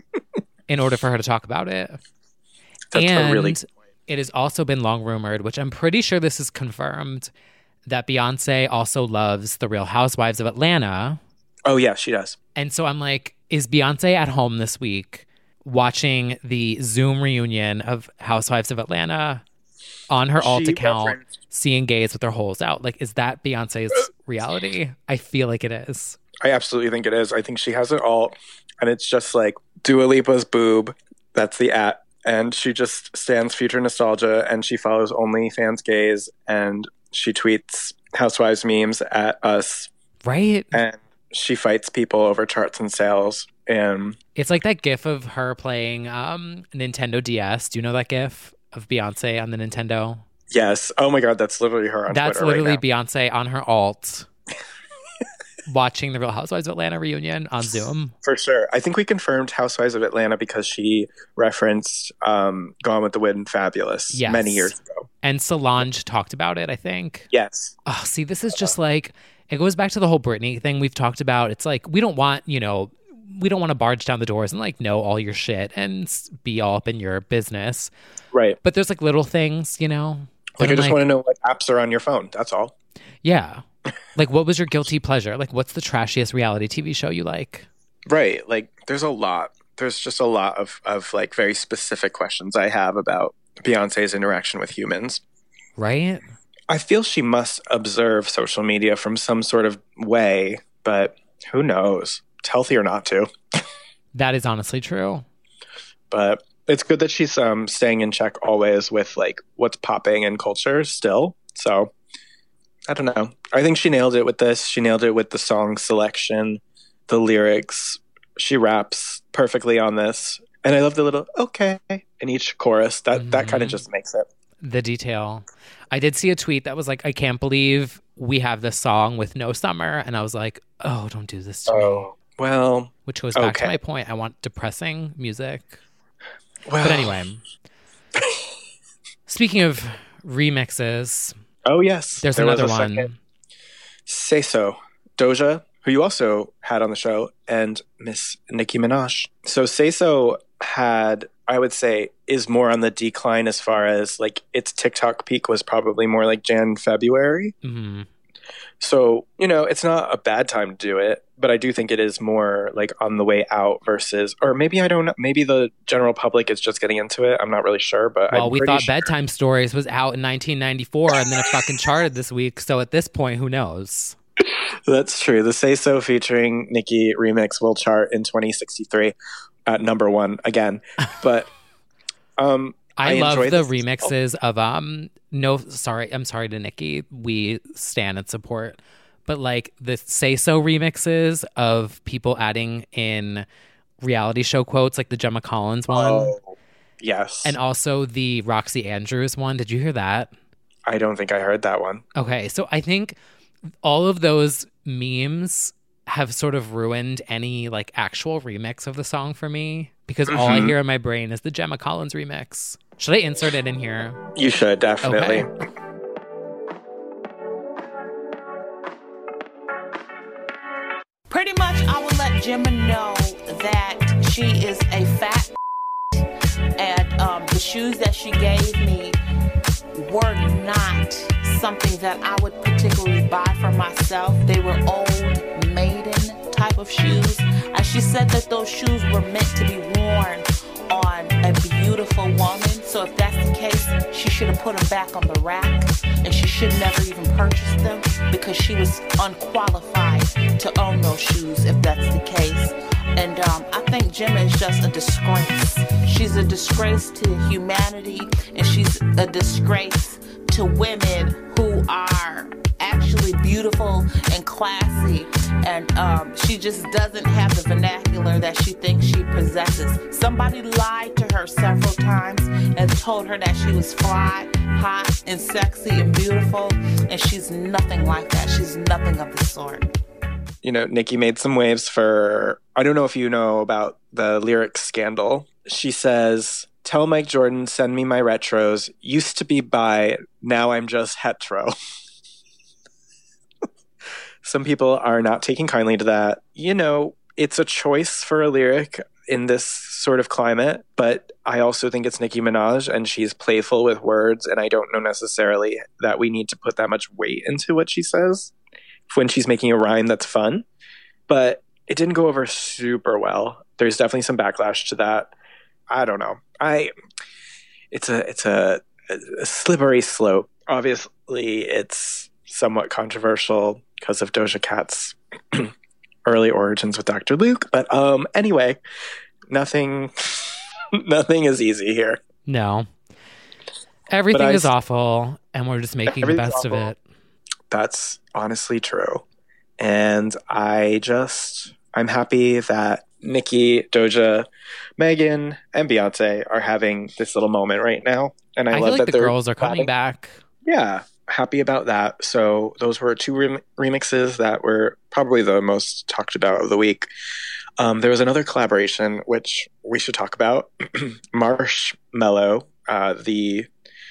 in order for her to talk about it? That's a really... It has also been long rumored, which I'm pretty sure this is confirmed, that Beyonce also loves The Real Housewives of Atlanta. Oh, yeah, she does. And so I'm like, is Beyonce at home this week watching the Zoom reunion of Housewives of Atlanta on her alt account, seeing gays with their holes out? Like, is that Beyonce's reality? I feel like it is. I absolutely think it is. I think she has it all. And it's just like Dua Lipa's boob. That's the @ and she just stands future nostalgia, and she follows OnlyFans gays, and she tweets Housewives memes at us. Right. And she fights people over charts and sales. And it's like that gif of her playing Nintendo DS. Do you know that gif of Beyonce on the Nintendo? Yes. Oh my God, that's literally her on Twitter. That's literally right now. Beyonce on her alt. Watching the Real Housewives of Atlanta reunion on Zoom. For sure. I think we confirmed Housewives of Atlanta because she referenced Gone with the Wind Fabulous many years ago. And Solange talked about it, I think. Yes. Oh, see, this is just like, it goes back to the whole Britney thing we've talked about. It's like, we don't want to barge down the doors and like know all your shit and be all up in your business. Right. But there's like little things, you know. Like I just want to know what apps are on your phone. That's all. Yeah. Like, what was your guilty pleasure? Like, what's the trashiest reality TV show you like? Right. Like, there's a lot. There's just a lot of like very specific questions I have about Beyonce's interaction with humans. Right? I feel she must observe social media from some sort of way, but who knows? It's healthier not to. That is honestly true. But it's good that she's staying in check always with like what's popping in culture still. So I don't know. I think she nailed it with this. She nailed it with the song selection, the lyrics. She raps perfectly on this. And I love the little okay in each chorus. That kind of just makes it. The detail. I did see a tweet that was like, I can't believe we have this song with no summer. And I was like, oh, don't do this to me. Well. Which goes back to my point. I want depressing music. Well. But anyway. Speaking of remixes. Oh, yes. There's another one. Say So. Doja, who you also had on the show, and Miss Nicki Minaj. So Say So had, I would say, is more on the decline as far as like its TikTok peak was probably more like February. Mm-hmm. So, you know, it's not a bad time to do it, but I do think it is more like on the way out versus, or maybe I don't know, maybe the general public is just getting into it. I'm not really sure, but well, we thought Bedtime Stories was out in 1994 and then it fucking charted this week. So at this point, who knows? That's true. The Say So featuring Nicki remix will chart in 2063 at number 1 again. But I love the remixes of I'm sorry to Nicki. We stan and support. But like the Say So remixes of people adding in reality show quotes, like the Gemma Collins one. Oh, yes. And also the Roxy Andrews one. Did you hear that? I don't think I heard that one. Okay, so I think all of those memes have sort of ruined any like actual remix of the song for me because all I hear in my brain is the Gemma Collins remix. Should I insert it in here? You should, definitely. Okay. Pretty much I will let Gemma know that she is a fat and the shoes that she gave me were not something that I would particularly buy for myself. They were old maiden type of shoes. And she said that those shoes were meant to be worn on a beautiful woman. So if that's the case, she should have put them back on the rack, and she should never even purchase them because she was unqualified to own those shoes, if that's the case. And I think Gemma is just a disgrace. She's a disgrace to humanity, and she's a disgrace to women who are actually beautiful and classy. And she just doesn't have the vernacular that she thinks she possesses. Somebody lied to her several times and told her that she was fly, hot, and sexy and beautiful. And she's nothing like that. She's nothing of the sort. You know, Nicki made some waves for, I don't know if you know about the lyrics scandal. She says, "Tell Mike Jordan, send me my retros. Used to be bi, now I'm just hetero." Some people are not taking kindly to that. You know, it's a choice for a lyric in this sort of climate, but I also think it's Nicki Minaj, and she's playful with words, and I don't know necessarily that we need to put that much weight into what she says when she's making a rhyme that's fun. But it didn't go over super well. There's definitely some backlash to that. I don't know. It's a slippery slope. Obviously, it's somewhat controversial because of Doja Cat's early origins with Dr. Luke. But anyway, nothing is easy here. No. Everything is awful, and we're just making the best of it. That's honestly true. And I'm happy that Nicki, Doja, Megan, and Beyonce are having this little moment right now. And I love feel like that the girls are coming back. Yeah, happy about that. So those were two remixes that were probably the most talked about of the week. There was another collaboration, which we should talk about. Marshmello, the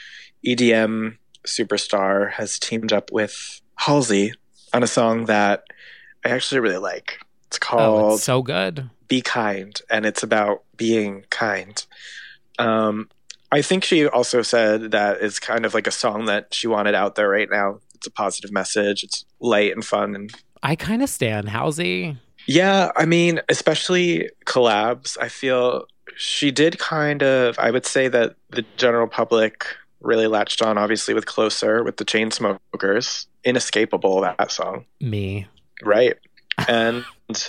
EDM superstar, has teamed up with Halsey on a song that I actually really like. It's called it's so good. Be Kind, and it's about being kind. I think she also said that it's kind of like a song that she wanted out there right now. It's a positive message. It's light and fun. And I kind of stan Halsey. Yeah, I mean, especially collabs. I feel she did kind of, I would say that the general public really latched on, obviously, with Closer, with the Chainsmokers. Inescapable, that song. Me. Right. And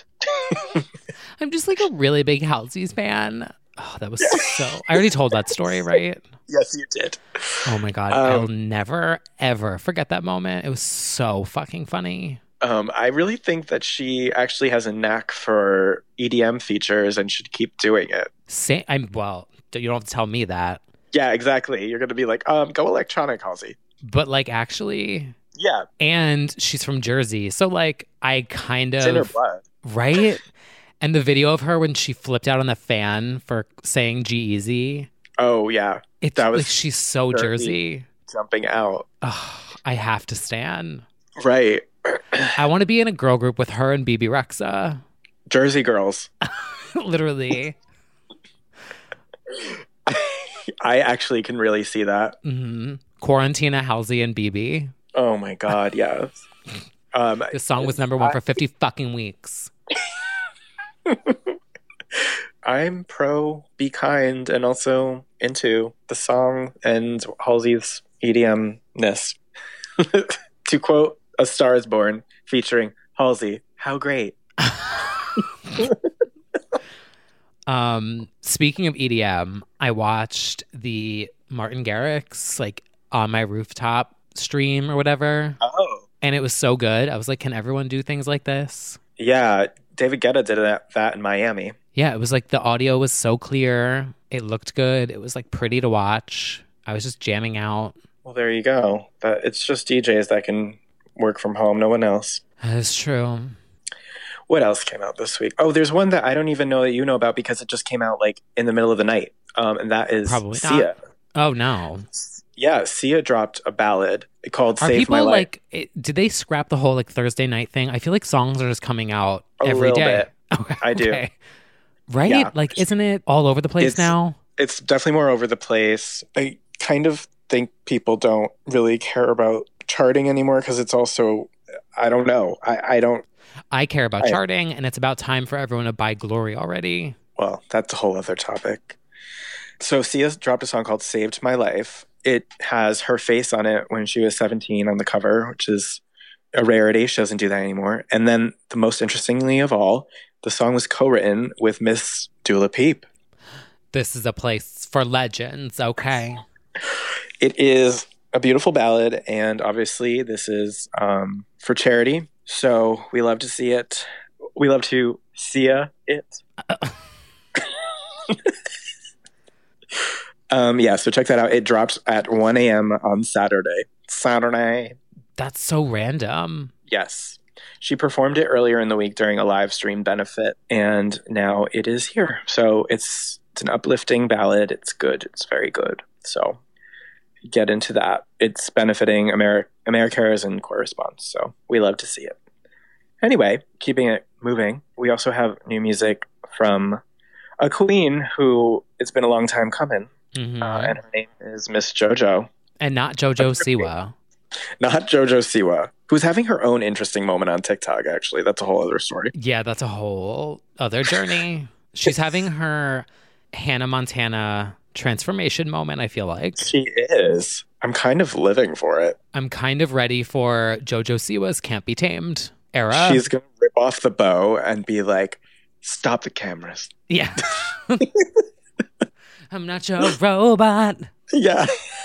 I'm just like a really big Halsey's fan. Oh, that was so... I already told that story, right? Yes, you did. Oh my God. I'll never, ever forget that moment. It was so fucking funny. I really think that she actually has a knack for EDM features and should keep doing it. Well, you don't have to tell me that. Yeah, exactly. You're going to be like, go electronic, Halsey. But like, actually... Yeah. And she's from Jersey. So like, I kind of... It's in her blood. Right? And the video of her when she flipped out on the fan for saying G-Eazy. Oh, yeah. That was like, she's so Jersey. Jumping out. Oh, I have to stan. Right. I want to be in a girl group with her and BB Rexa. Jersey girls. Literally. I actually can really see that. Mm-hmm. Quarantina, Halsey, and BB. Oh my God, yes. This song was number one for 50 fucking weeks. I'm pro Be Kind and also into the song and Halsey's EDM-ness. To quote A Star Is Born featuring Halsey, how great. Speaking of EDM, I watched the Martin Garrix like on my rooftop stream or whatever. Oh. And it was so good. I was like, can everyone do things like this? Yeah, David Guetta did that in Miami. Yeah, it was like the audio was so clear. It looked good. It was like pretty to watch. I was just jamming out. Well, there you go. It's just DJs that can work from home. No one else. That is true. What else came out this week? Oh, there's one that I don't even know that you know about because it just came out like in the middle of the night. And that is probably Sia. Not. Oh, no. Yeah, Sia dropped a ballad called Are Save people My Life. did they scrap the whole like Thursday night thing? I feel like songs are just coming out a every day. Bit. Okay. I do. Okay. Right? Yeah. Like, isn't it all over the place now? It's definitely more over the place. I kind of think people don't really care about charting anymore because it's also, I don't know. I care about charting, and it's about time for everyone to buy Glory already. Well, that's a whole other topic. So Sia dropped a song called Saved My Life, it has her face on it when she was 17 on the cover, which is a rarity. She doesn't do that anymore. And then the most interestingly of all, the song was co-written with Miss Dula Peep. This is a place for legends, okay? It is a beautiful ballad, and obviously this is for charity. So we love to see it. We love to see it. So check that out. It drops at 1 a.m. on Saturday. That's so random. Yes. She performed it earlier in the week during a live stream benefit, and now it is here. So it's an uplifting ballad. It's good. It's very good. So get into that. It's benefiting Americares and Corresponds. So we love to see it. Anyway, keeping it moving, we also have new music from a queen who it's been a long time coming. Mm-hmm. And her name is Miss JoJo. And not JoJo Siwa. Not JoJo Siwa, who's having her own interesting moment on TikTok, actually. That's a whole other story. Yeah, that's a whole other journey. She's having her Hannah Montana transformation moment, I feel like. She is. I'm kind of living for it. I'm kind of ready for JoJo Siwa's Can't Be Tamed era. She's going to rip off the bow and be like, stop the cameras. Yeah. I'm not your robot. Yeah.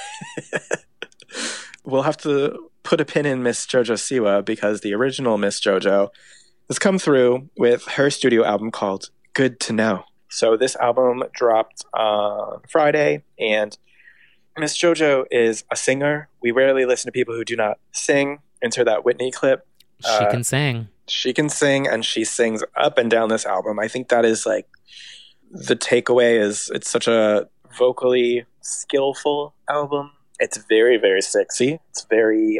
We'll have to put a pin in Miss JoJo Siwa because the original Miss JoJo has come through with her studio album called Good to Know. So this album dropped on Friday, and Miss JoJo is a singer. We rarely listen to people who do not sing. Enter that Whitney clip. She can sing. She can sing, and she sings up and down this album. I think that is like the takeaway is it's such a vocally skillful album. It's very, very sexy. It's very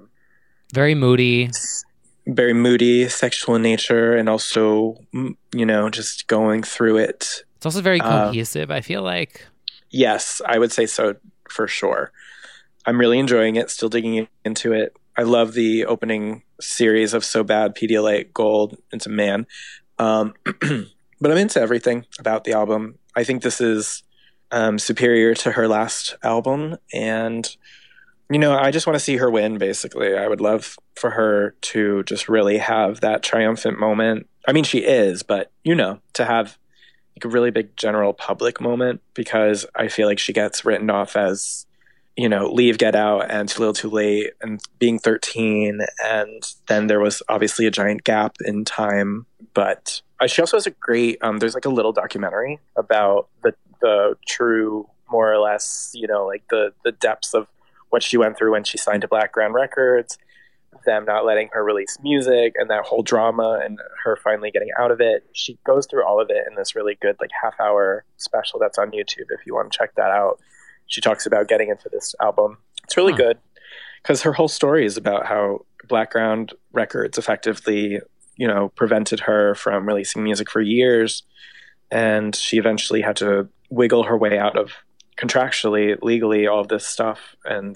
moody. Very moody, sexual in nature, and also, just going through it. It's also very cohesive, I feel like. Yes, I would say so for sure. I'm really enjoying it, still digging into it. I love the opening series of So Bad, Pedialyte, Gold, Into Man. But I'm into everything about the album. I think this is superior to her last album. And, I just want to see her win, basically. I would love for her to just really have that triumphant moment. I mean, she is, but, to have like a really big general public moment, because I feel like she gets written off as, Leave, Get Out, and Too Little Too Late, and being 13. And then there was obviously a giant gap in time. But she also has a great, there's like a little documentary about the true, more or less, like the depths of what she went through when she signed to Black Ground Records, them not letting her release music, and that whole drama, and her finally getting out of it. She goes through all of it in this really good, like, half-hour special that's on YouTube if you want to check that out. She talks about getting into this album. It's really good, because her whole story is about how Black Ground Records effectively, prevented her from releasing music for years, and she eventually had to wiggle her way out of contractually, legally, all of this stuff. And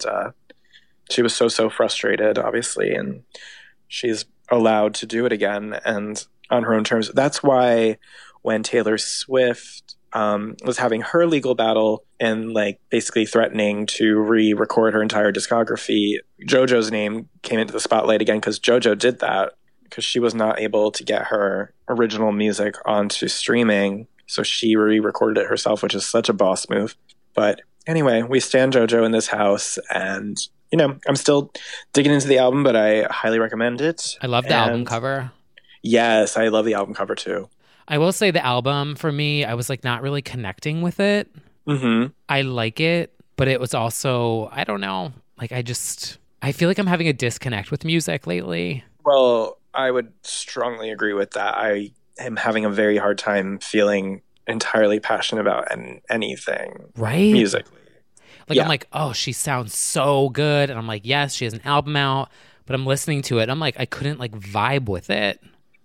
she was so frustrated, obviously, and she's allowed to do it again and on her own terms. That's why when Taylor Swift was having her legal battle and like basically threatening to re-record her entire discography, JoJo's name came into the spotlight again, because JoJo did that because she was not able to get her original music onto streaming. So she re-recorded it herself, which is such a boss move. But anyway, we stand JoJo in this house, and, I'm still digging into the album, but I highly recommend it. I love the album cover. Yes, I love the album cover too. I will say the album, for me, I was like not really connecting with it. Mm-hmm. I like it, but it was also, I don't know, like I feel like I'm having a disconnect with music lately. Well, I would strongly agree with that. I am having a very hard time feeling entirely passionate about anything musically. Like, yeah. I'm like, oh, she sounds so good. And I'm like, yes, she has an album out, but I'm listening to it. And I'm like, I couldn't like vibe with it.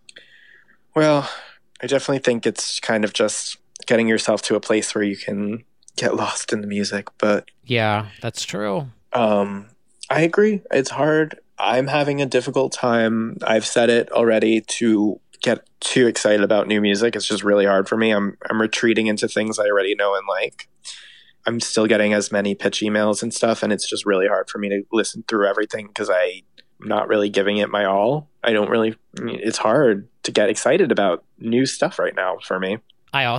Well, I definitely think it's kind of just getting yourself to a place where you can get lost in the music. But yeah, that's true. I agree. It's hard. I'm having a difficult time. I've said it already, to get too excited about new music. It's just really hard for me. I'm retreating into things I already know and like. I'm still getting as many pitch emails and stuff, and it's just really hard for me to listen through everything because I'm not really giving it my all. It's hard to get excited about new stuff right now for me. I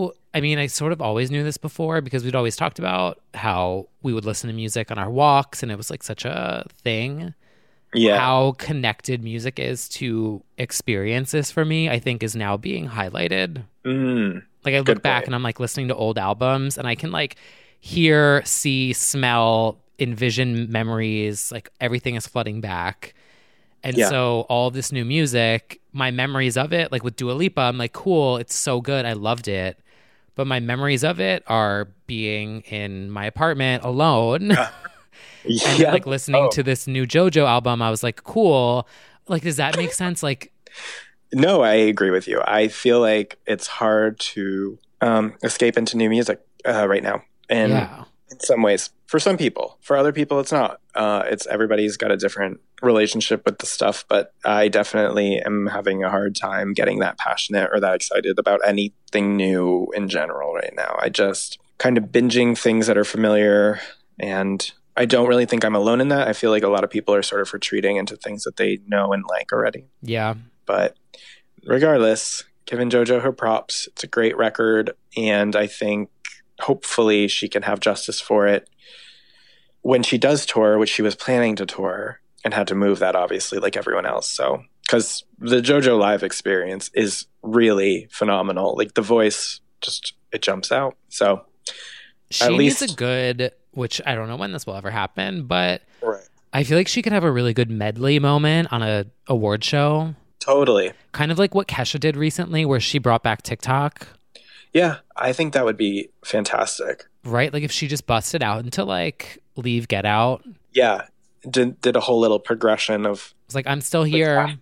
sort of always knew this before because we'd always talked about how we would listen to music on our walks and it was like such a thing. Yeah. How connected music is to experiences for me, I think is now being highlighted. Like I look back and I'm like listening to old albums and I can like hear, see, smell, envision memories, like everything is flooding back. And so all this new music, my memories of it, like with Dua Lipa, I'm like, cool, it's so good. I loved it. But my memories of it are being in my apartment alone. And then, like listening to this new JoJo album, I was like, cool. Like, does that make sense? Like, no, I agree with you. I feel like it's hard to escape into new music right now. And in some ways, for some people, for other people, it's not. It's everybody's got a different relationship with the stuff, but I definitely am having a hard time getting that passionate or that excited about anything new in general right now. I just kind of binging things that are familiar, and I don't really think I'm alone in that. I feel like a lot of people are sort of retreating into things that they know and like already. Yeah. But regardless, giving JoJo her props. It's a great record, and I think hopefully she can have justice for it when she does tour, which she was planning to tour and had to move that, obviously, like everyone else. So, because the JoJo live experience is really phenomenal. Like the voice, just it jumps out. So she needs a good, which I don't know when this will ever happen, but I feel like she could have a really good medley moment on a award show. Totally. Kind of like what Kesha did recently, where she brought back TikTok. Yeah, I think that would be fantastic. Right? Like if she just busted out into like Leave, Get Out. Yeah. Did a whole little progression of... It's like, I'm still here.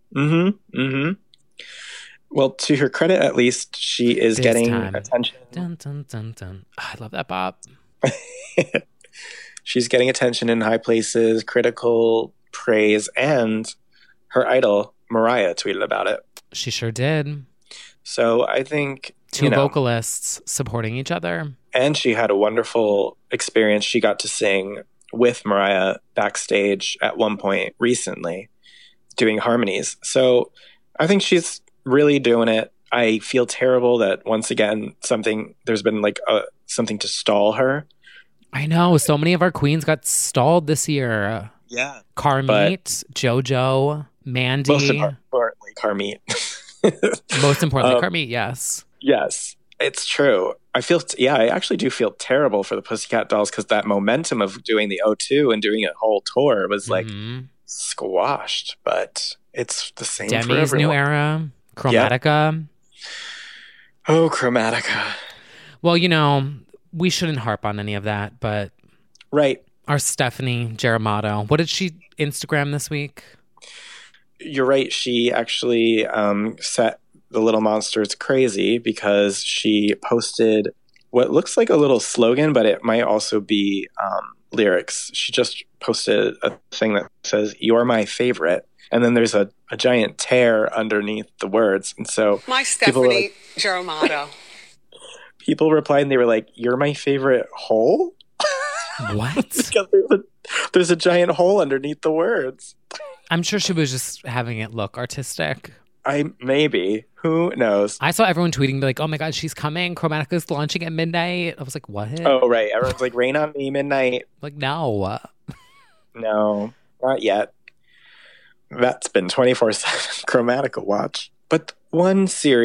Well, to her credit, at least, she is getting attention. Dun, dun, dun, dun. Oh, I love that bop. She's getting attention in high places, critical praise, and her idol, Mariah, tweeted about it. She sure did. So I think... Two vocalists supporting each other. And she had a wonderful experience. She got to sing with Mariah backstage at one point recently, doing harmonies. So I think she's really doing it. I feel terrible that once again, there's been like something to stall her. I know. So many of our queens got stalled this year. Yeah. Carmit, JoJo, Mandy. Most importantly, Carmit. Most importantly, Carmit, yes. Yes, it's true. I actually do feel terrible for the Pussycat Dolls because that momentum of doing the O2 and doing a whole tour was like squashed, but it's the same Demi's for everyone. new era, Chromatica. Yep. Oh, Chromatica. Well, we shouldn't harp on any of that, but our Stephanie Geramato, what did she Instagram this week? You're right. She actually set the Little Monsters crazy because she posted what looks like a little slogan, but it might also be lyrics. She just posted a thing that says, "You're my favorite." And then there's a giant tear underneath the words. And so my Stephanie Geramato. People replied and they were like, "You're my favorite hole?" What? Because there's a giant hole underneath the words. I'm sure she was just having it look artistic. Maybe. Who knows? I saw everyone tweeting like, "Oh my God, she's coming. Chromatica's launching at midnight." I was like, what? Oh, right. Everyone's like, "Rain on me, midnight." Like, no. No, not yet. That's been 24/7 Chromatica watch. But one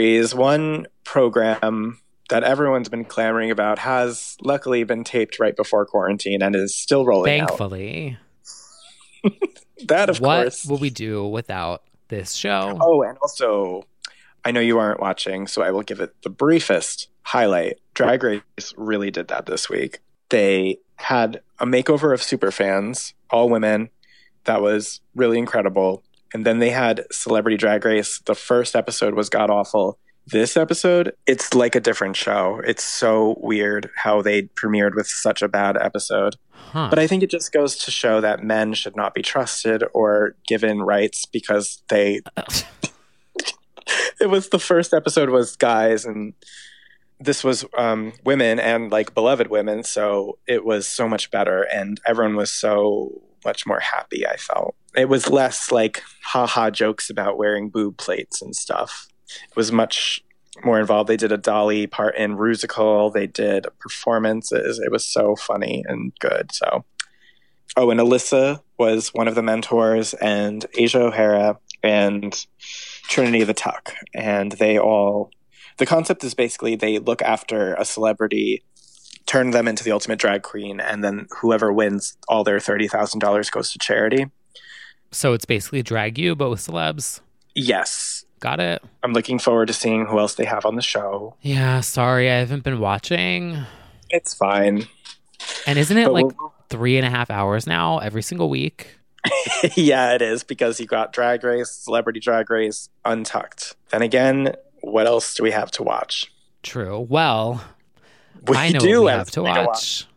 program that everyone's been clamoring about has luckily been taped right before quarantine and is still rolling out. Thankfully. That, of course. What will we do without this show? Oh, and also, I know you aren't watching, so I will give it the briefest highlight. Drag Race really did that this week. They had a makeover of superfans, all women. That was really incredible. And then they had Celebrity Drag Race. The first episode was god-awful. This episode, it's like a different show. It's so weird how they premiered with such a bad episode. Huh. But I think it just goes to show that men should not be trusted or given rights because they... It was the first episode was guys, and this was women and like beloved women, so it was so much better, and everyone was so much more happy. I felt it was less like haha jokes about wearing boob plates and stuff. It was much more involved. They did a Dolly part in Rusical. They did performances. It was so funny and good. So, oh, and Alyssa was one of the mentors, and Asia O'Hara and Trinity the Tuck, and they all. The concept is basically they look after a celebrity, turn them into the ultimate drag queen, and then whoever wins all their $30,000 goes to charity. So it's basically Drag You, but with celebs. Yes. Got it. I'm looking forward to seeing who else they have on the show. Yeah, sorry, I haven't been watching. It's fine. And isn't it 3.5 hours now every single week? Yeah, it is, because you got Drag Race, Celebrity Drag Race, Untucked. Then again, what else do we have to watch? True. Well, I know what we have to watch.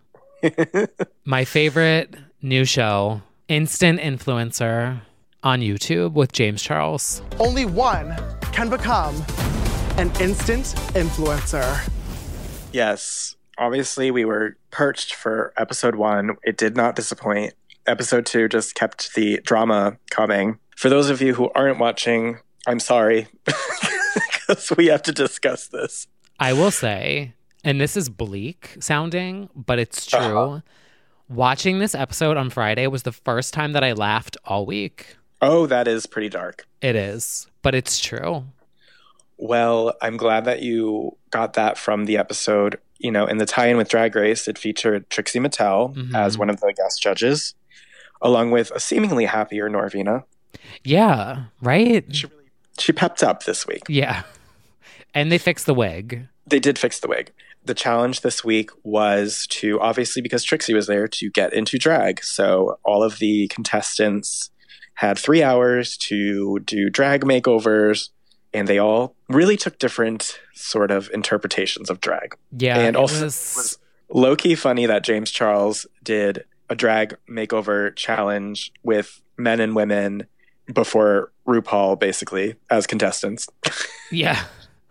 My favorite new show, Instant Influencer, on YouTube with James Charles. Only one can become an instant influencer. Yes. Obviously, we were perched for episode 1. It did not disappoint. Episode 2 just kept the drama coming. For those of you who aren't watching, I'm sorry, because we have to discuss this. I will say, and this is bleak sounding, but it's true. Watching this episode on Friday was the first time that I laughed all week. Oh, that is pretty dark. It is, but it's true. Well, I'm glad that you got that from the episode. You know, in the tie-in with Drag Race, it featured Trixie Mattel as one of the guest judges, along with a seemingly happier Norvina. Yeah, right? She pepped up this week. Yeah. And they fixed the wig. They did fix the wig. The challenge this week was to, obviously because Trixie was there, to get into drag. So all of the contestants had 3 hours to do drag makeovers, and they all really took different sort of interpretations of drag. Yeah. And also it was low-key funny that James Charles did a drag makeover challenge with men and women before RuPaul, basically, as contestants. Yeah.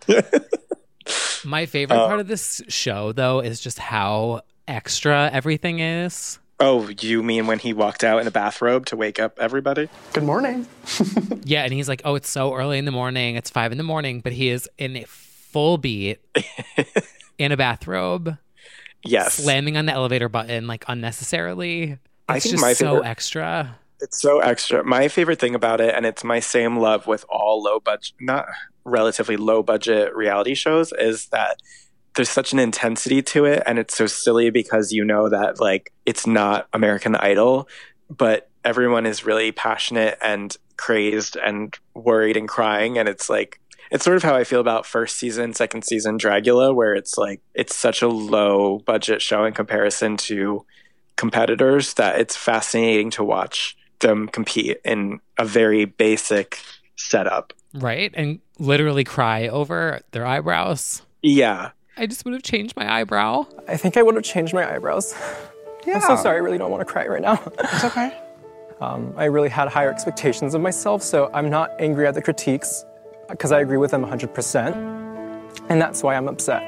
My favorite part of this show, though, is just how extra everything is. Oh, you mean when he walked out in a bathrobe to wake up everybody? Good morning. Yeah, and he's like, oh, it's so early in the morning. It's 5 a.m, but he is in a full beat in a bathrobe. Yes. Slamming on the elevator button, like, unnecessarily. I It's think just my so favorite- extra. It's so extra. My favorite thing about it, and it's my same love with all low budget, not relatively low budget reality shows, is that there's such an intensity to it, and it's so silly because you know that like it's not American Idol, but everyone is really passionate and crazed and worried and crying, and it's like it's sort of how I feel about first season, second season Dragula, where it's like it's such a low budget show in comparison to competitors that it's fascinating to watch them compete in a very basic setup. Right? And literally cry over their eyebrows. Yeah. I just would have changed my eyebrow. I think I would have changed my eyebrows. Yeah. I'm so sorry. I really don't want to cry right now. It's okay. I really had higher expectations of myself, so I'm not angry at the critiques because I agree with them 100%. And that's why I'm upset.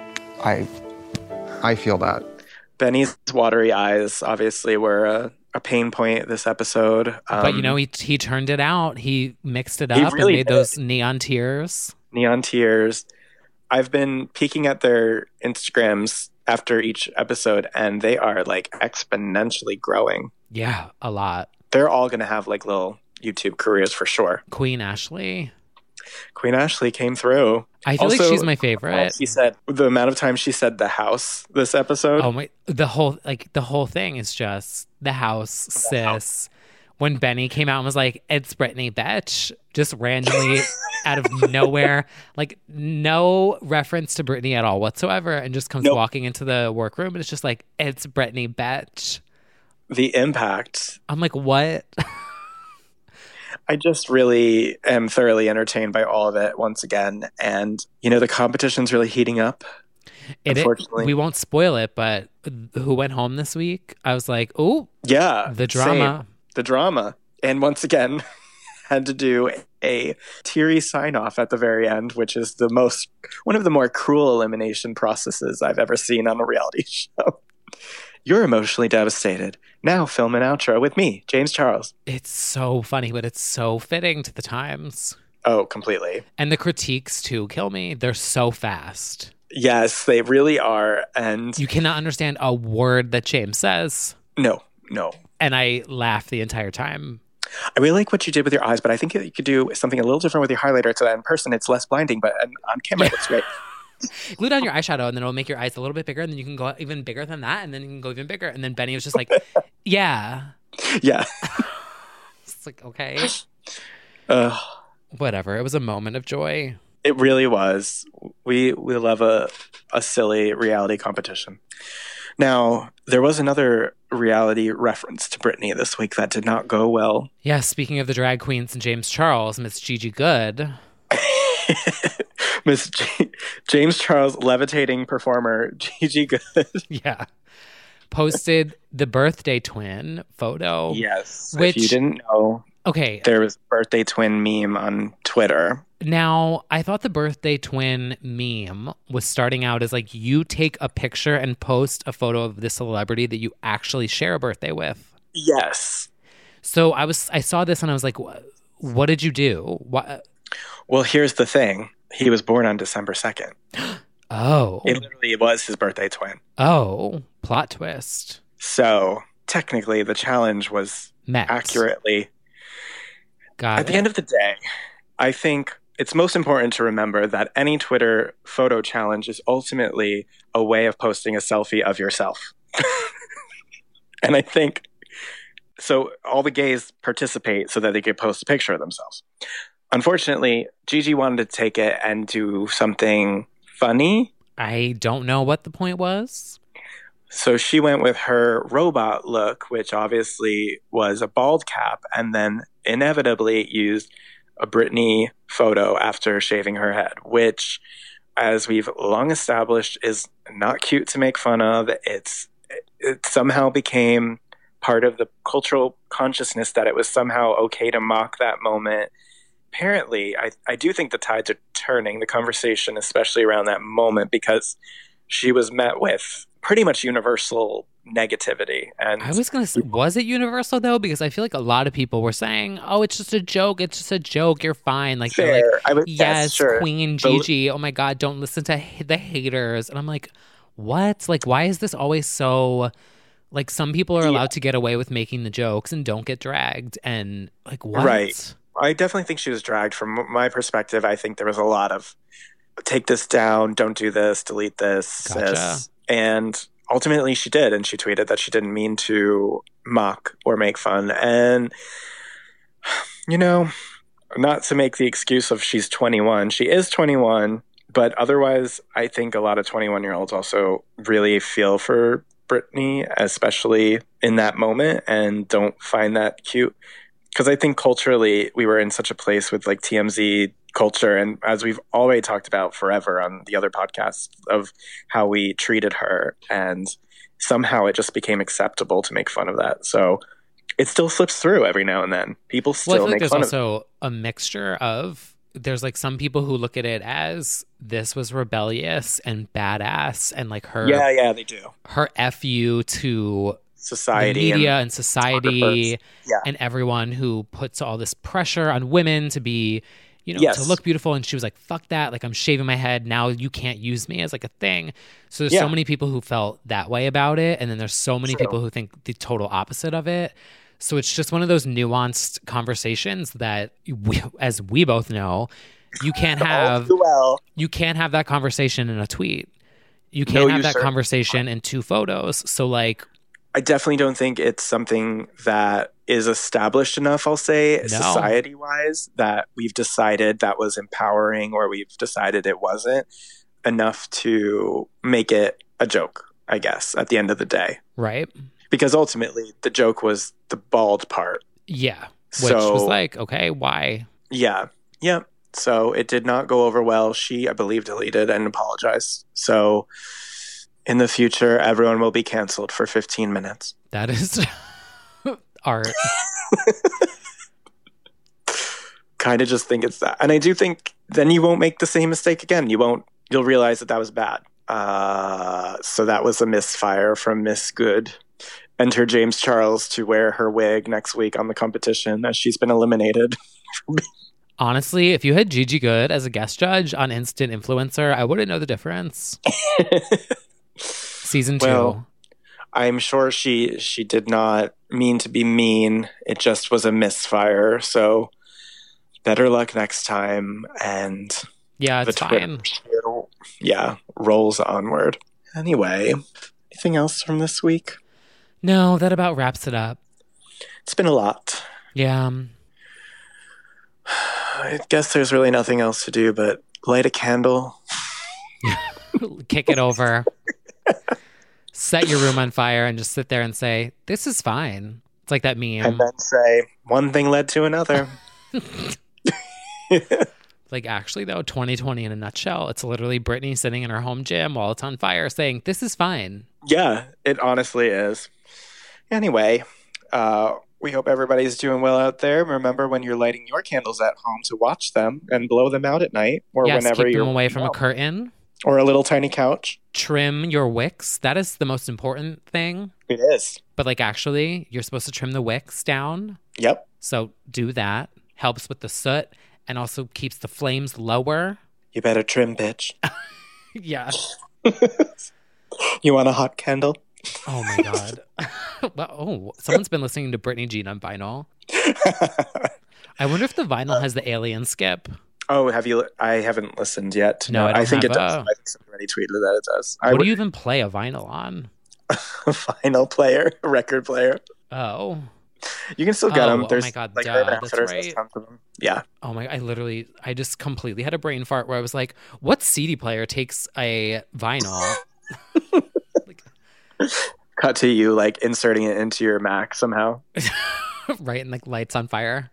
I feel that. Benny's watery eyes obviously were a pain point this episode. But you know, he turned it out. He mixed it He up really and made did. those neon tears. Neon tears. I've been peeking at their Instagrams after each episode, and they are like exponentially growing. Yeah, a lot. They're all going to have like little YouTube careers for sure. Queen Ashley. Queen Ashley came through. I feel like she's my favorite. She said the amount of times she said the house this episode. Oh my! The whole thing is just the house, sis. When Benny came out and was like, "It's Brittany, bitch," just randomly out of nowhere, like no reference to Brittany at all whatsoever, and just comes walking into the workroom and it's just like, "It's Brittany, bitch." The impact. I'm like, what? I just really am thoroughly entertained by all of it once again. And, you know, the competition's really heating up. Unfortunately. We won't spoil it, but who went home this week? I was like, oh, yeah, the drama. Same. The drama. And once again, had to do a teary sign-off at the very end, which is one of the more cruel elimination processes I've ever seen on a reality show. You're emotionally devastated. Now film an outro with me, James Charles. It's so funny, but it's so fitting to the times. Oh, completely. And the critiques, too, kill me. They're so fast. Yes, they really are. And you cannot understand a word that James says. No. And I laugh the entire time. I really like what you did with your eyes, but I think you could do something a little different with your highlighter so that in person it's less blinding, but on camera it looks great. Glue down your eyeshadow and then it'll make your eyes a little bit bigger, and then you can go even bigger than that, and then you can go even bigger. And then Benny was just like, yeah. Yeah. It's like, okay. Whatever. It was a moment of joy. It really was. We love a silly reality competition. Now, there was another reality reference to Britney this week that did not go well. Yeah, speaking of the drag queens and James Charles, Miss Gigi Good. James Charles levitating performer Gigi Good. Yeah. Posted the birthday twin photo. Yes. Which, if you didn't know, okay, there was a birthday twin meme on Twitter. Now, I thought the birthday twin meme was starting out as like you take a picture and post a photo of the celebrity that you actually share a birthday with. Yes. So I saw this and I was like, what did you do? What? Well, here's the thing. He was born on December 2nd. Oh. It literally was his birthday twin. Oh, plot twist. So technically the challenge was met accurately. Got At the end of the day, I think it's most important to remember that any Twitter photo challenge is ultimately a way of posting a selfie of yourself. And I think, so all the gays participate so that they could post a picture of themselves. Unfortunately, Gigi wanted to take it and do something funny. I don't know what the point was. So she went with her robot look, which obviously was a bald cap, and then inevitably used a Britney photo after shaving her head, which, as we've long established, is not cute to make fun of. It somehow became part of the cultural consciousness that it was somehow okay to mock that moment. Apparently, I do think the tides are turning the conversation, especially around that moment, because she was met with pretty much universal negativity. And I was going to say, was it universal though? Because I feel like a lot of people were saying, oh, it's just a joke. It's just a joke. You're fine. Like, fair. They're like, yes, sure. Queen Gigi. Oh my God, don't listen to the haters. And I'm like, what? Like, why is this always so, like, some people are allowed to get away with making the jokes and don't get dragged. And like, what? Right. I definitely think she was dragged. From my perspective, I think there was a lot of take this down, don't do this, delete this. Gotcha. This. And ultimately she did. And she tweeted that she didn't mean to mock or make fun. And, you know, not to make the excuse of she's 21. She is 21. But otherwise, I think a lot of 21-year-olds also really feel for Britney, especially in that moment, and don't find that cute. Because I think culturally, we were in such a place with like TMZ culture, and as we've already talked about forever on the other podcasts, of how we treated her, and somehow it just became acceptable to make fun of that. So it still slips through every now and then. People still make fun of it. There's also a mixture of, there's like some people who look at it as this was rebellious and badass, and like her, yeah, they do. Her FU to society, the media and society, yeah, and everyone who puts all this pressure on women to be, you know, to look beautiful. And she was like, fuck that. Like, I'm shaving my head. Now you can't use me as like a thing. So there's so many people who felt that way about it. And then there's so many people who think the total opposite of it. So it's just one of those nuanced conversations that, as we both know, you can't have. You can't have that conversation in a tweet. You can't have that conversation in 2 photos. So like, I definitely don't think it's something that is established enough, I'll say, society-wise, that we've decided that was empowering, or we've decided it wasn't enough to make it a joke, I guess, at the end of the day. Right. Because ultimately, the joke was the bald part. Yeah. Which was like, okay, why? Yeah. Yeah. So it did not go over well. She, I believe, deleted and apologized. So in the future, everyone will be canceled for 15 minutes. That is art. kind of just think it's that. And I do think then you won't make the same mistake again. You'll realize that was bad. So that was a misfire from Miss Good. Enter James Charles to wear her wig next week on the competition as she's been eliminated. Honestly, if you had Gigi Good as a guest judge on Instant Influencer, I wouldn't know the difference. Season 2. Well, I'm sure she did not mean to be mean. It just was a misfire. So better luck next time. And yeah, it's fine. Rolls onward. Anyway, anything else from this week? No, that about wraps it up. It's been a lot. Yeah. I guess there's really nothing else to do but light a candle. Kick it over. Set your room on fire and just sit there and say, this is fine. It's like that meme. And then say, one thing led to another. Like, actually, though, 2020 in a nutshell. It's literally Britney sitting in her home gym while it's on fire saying, this is fine. Yeah, it honestly is. Anyway, we hope everybody's doing well out there. Remember, when you're lighting your candles at home, to watch them and blow them out at night, or whenever keep you're them away from a curtain. Or a little tiny couch. Trim your wicks. That is the most important thing. It is. But like, actually, you're supposed to trim the wicks down. Yep. So do that. Helps with the soot and also keeps the flames lower. You better trim, bitch. Yeah. You want a hot candle? Oh my God. Well, someone's been listening to Britney Jean on vinyl. I wonder if the vinyl has the alien skip. Oh, have you? I haven't listened yet. No, I think it does. I think somebody tweeted that it does. What do you even play a vinyl on? A vinyl player, a record player. Oh. You can still get them. There's, oh my God, that's right. Tons of them. Yeah. Oh my, I just completely had a brain fart where I was like, what CD player takes a vinyl? Cut to you, like, inserting it into your Mac somehow. Right, and like lights on fire.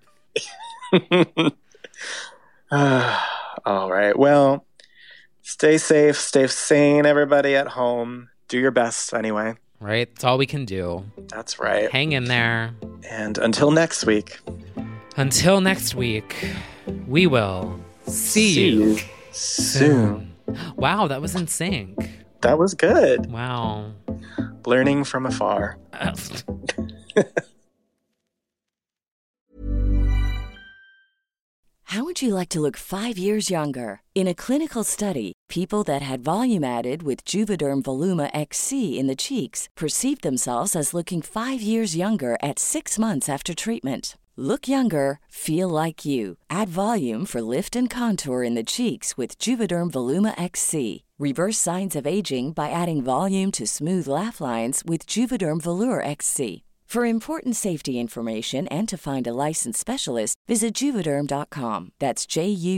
All right. Well, stay safe, stay sane, everybody at home. Do your best anyway. Right? That's all we can do. That's right. Hang in there. And until next week. Until next week, we will see you soon. Wow, that was in sync. That was good. Wow. Learning from afar. How would you like to look 5 years younger? In a clinical study, people that had volume added with Juvederm Voluma XC in the cheeks perceived themselves as looking 5 years younger at 6 months after treatment. Look younger, feel like you. Add volume for lift and contour in the cheeks with Juvederm Voluma XC. Reverse signs of aging by adding volume to smooth laugh lines with Juvederm Volure XC. For important safety information and to find a licensed specialist, visit Juvederm.com. That's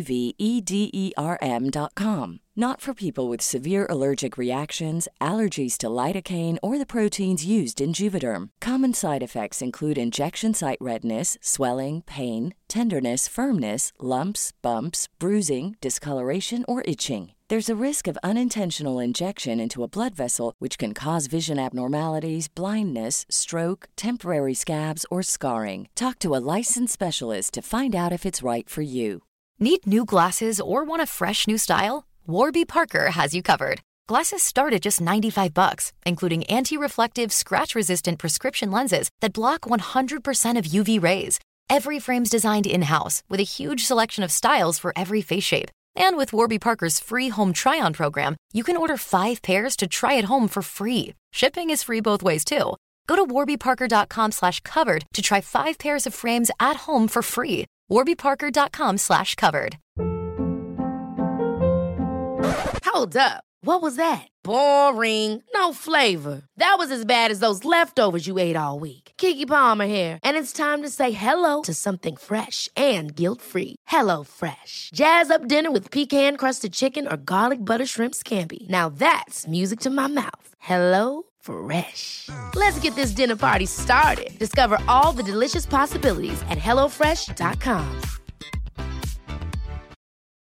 JUVEDERM.com. Not for people with severe allergic reactions, allergies to lidocaine, or the proteins used in Juvederm. Common side effects include injection site redness, swelling, pain, tenderness, firmness, lumps, bumps, bruising, discoloration, or itching. There's a risk of unintentional injection into a blood vessel, which can cause vision abnormalities, blindness, stroke, temporary scabs, or scarring. Talk to a licensed specialist to find out if it's right for you. Need new glasses or want a fresh new style? Warby Parker has you covered. Glasses start at just $95, including anti-reflective, scratch-resistant prescription lenses that block 100% of UV rays. Every frame's designed in-house with a huge selection of styles for every face shape. And with Warby Parker's free home try-on program, you can order 5 pairs to try at home for free. Shipping is free both ways, too. Go to warbyparker.com/covered to try 5 pairs of frames at home for free. warbyparker.com/covered. Hold up. What was that? Boring. No flavor. That was as bad as those leftovers you ate all week. Keke Palmer here, and it's time to say hello to something fresh and guilt-free. Hello Fresh. Jazz up dinner with pecan-crusted chicken or garlic butter shrimp scampi. Now that's music to my mouth. Hello Fresh. Let's get this dinner party started. Discover all the delicious possibilities at HelloFresh.com.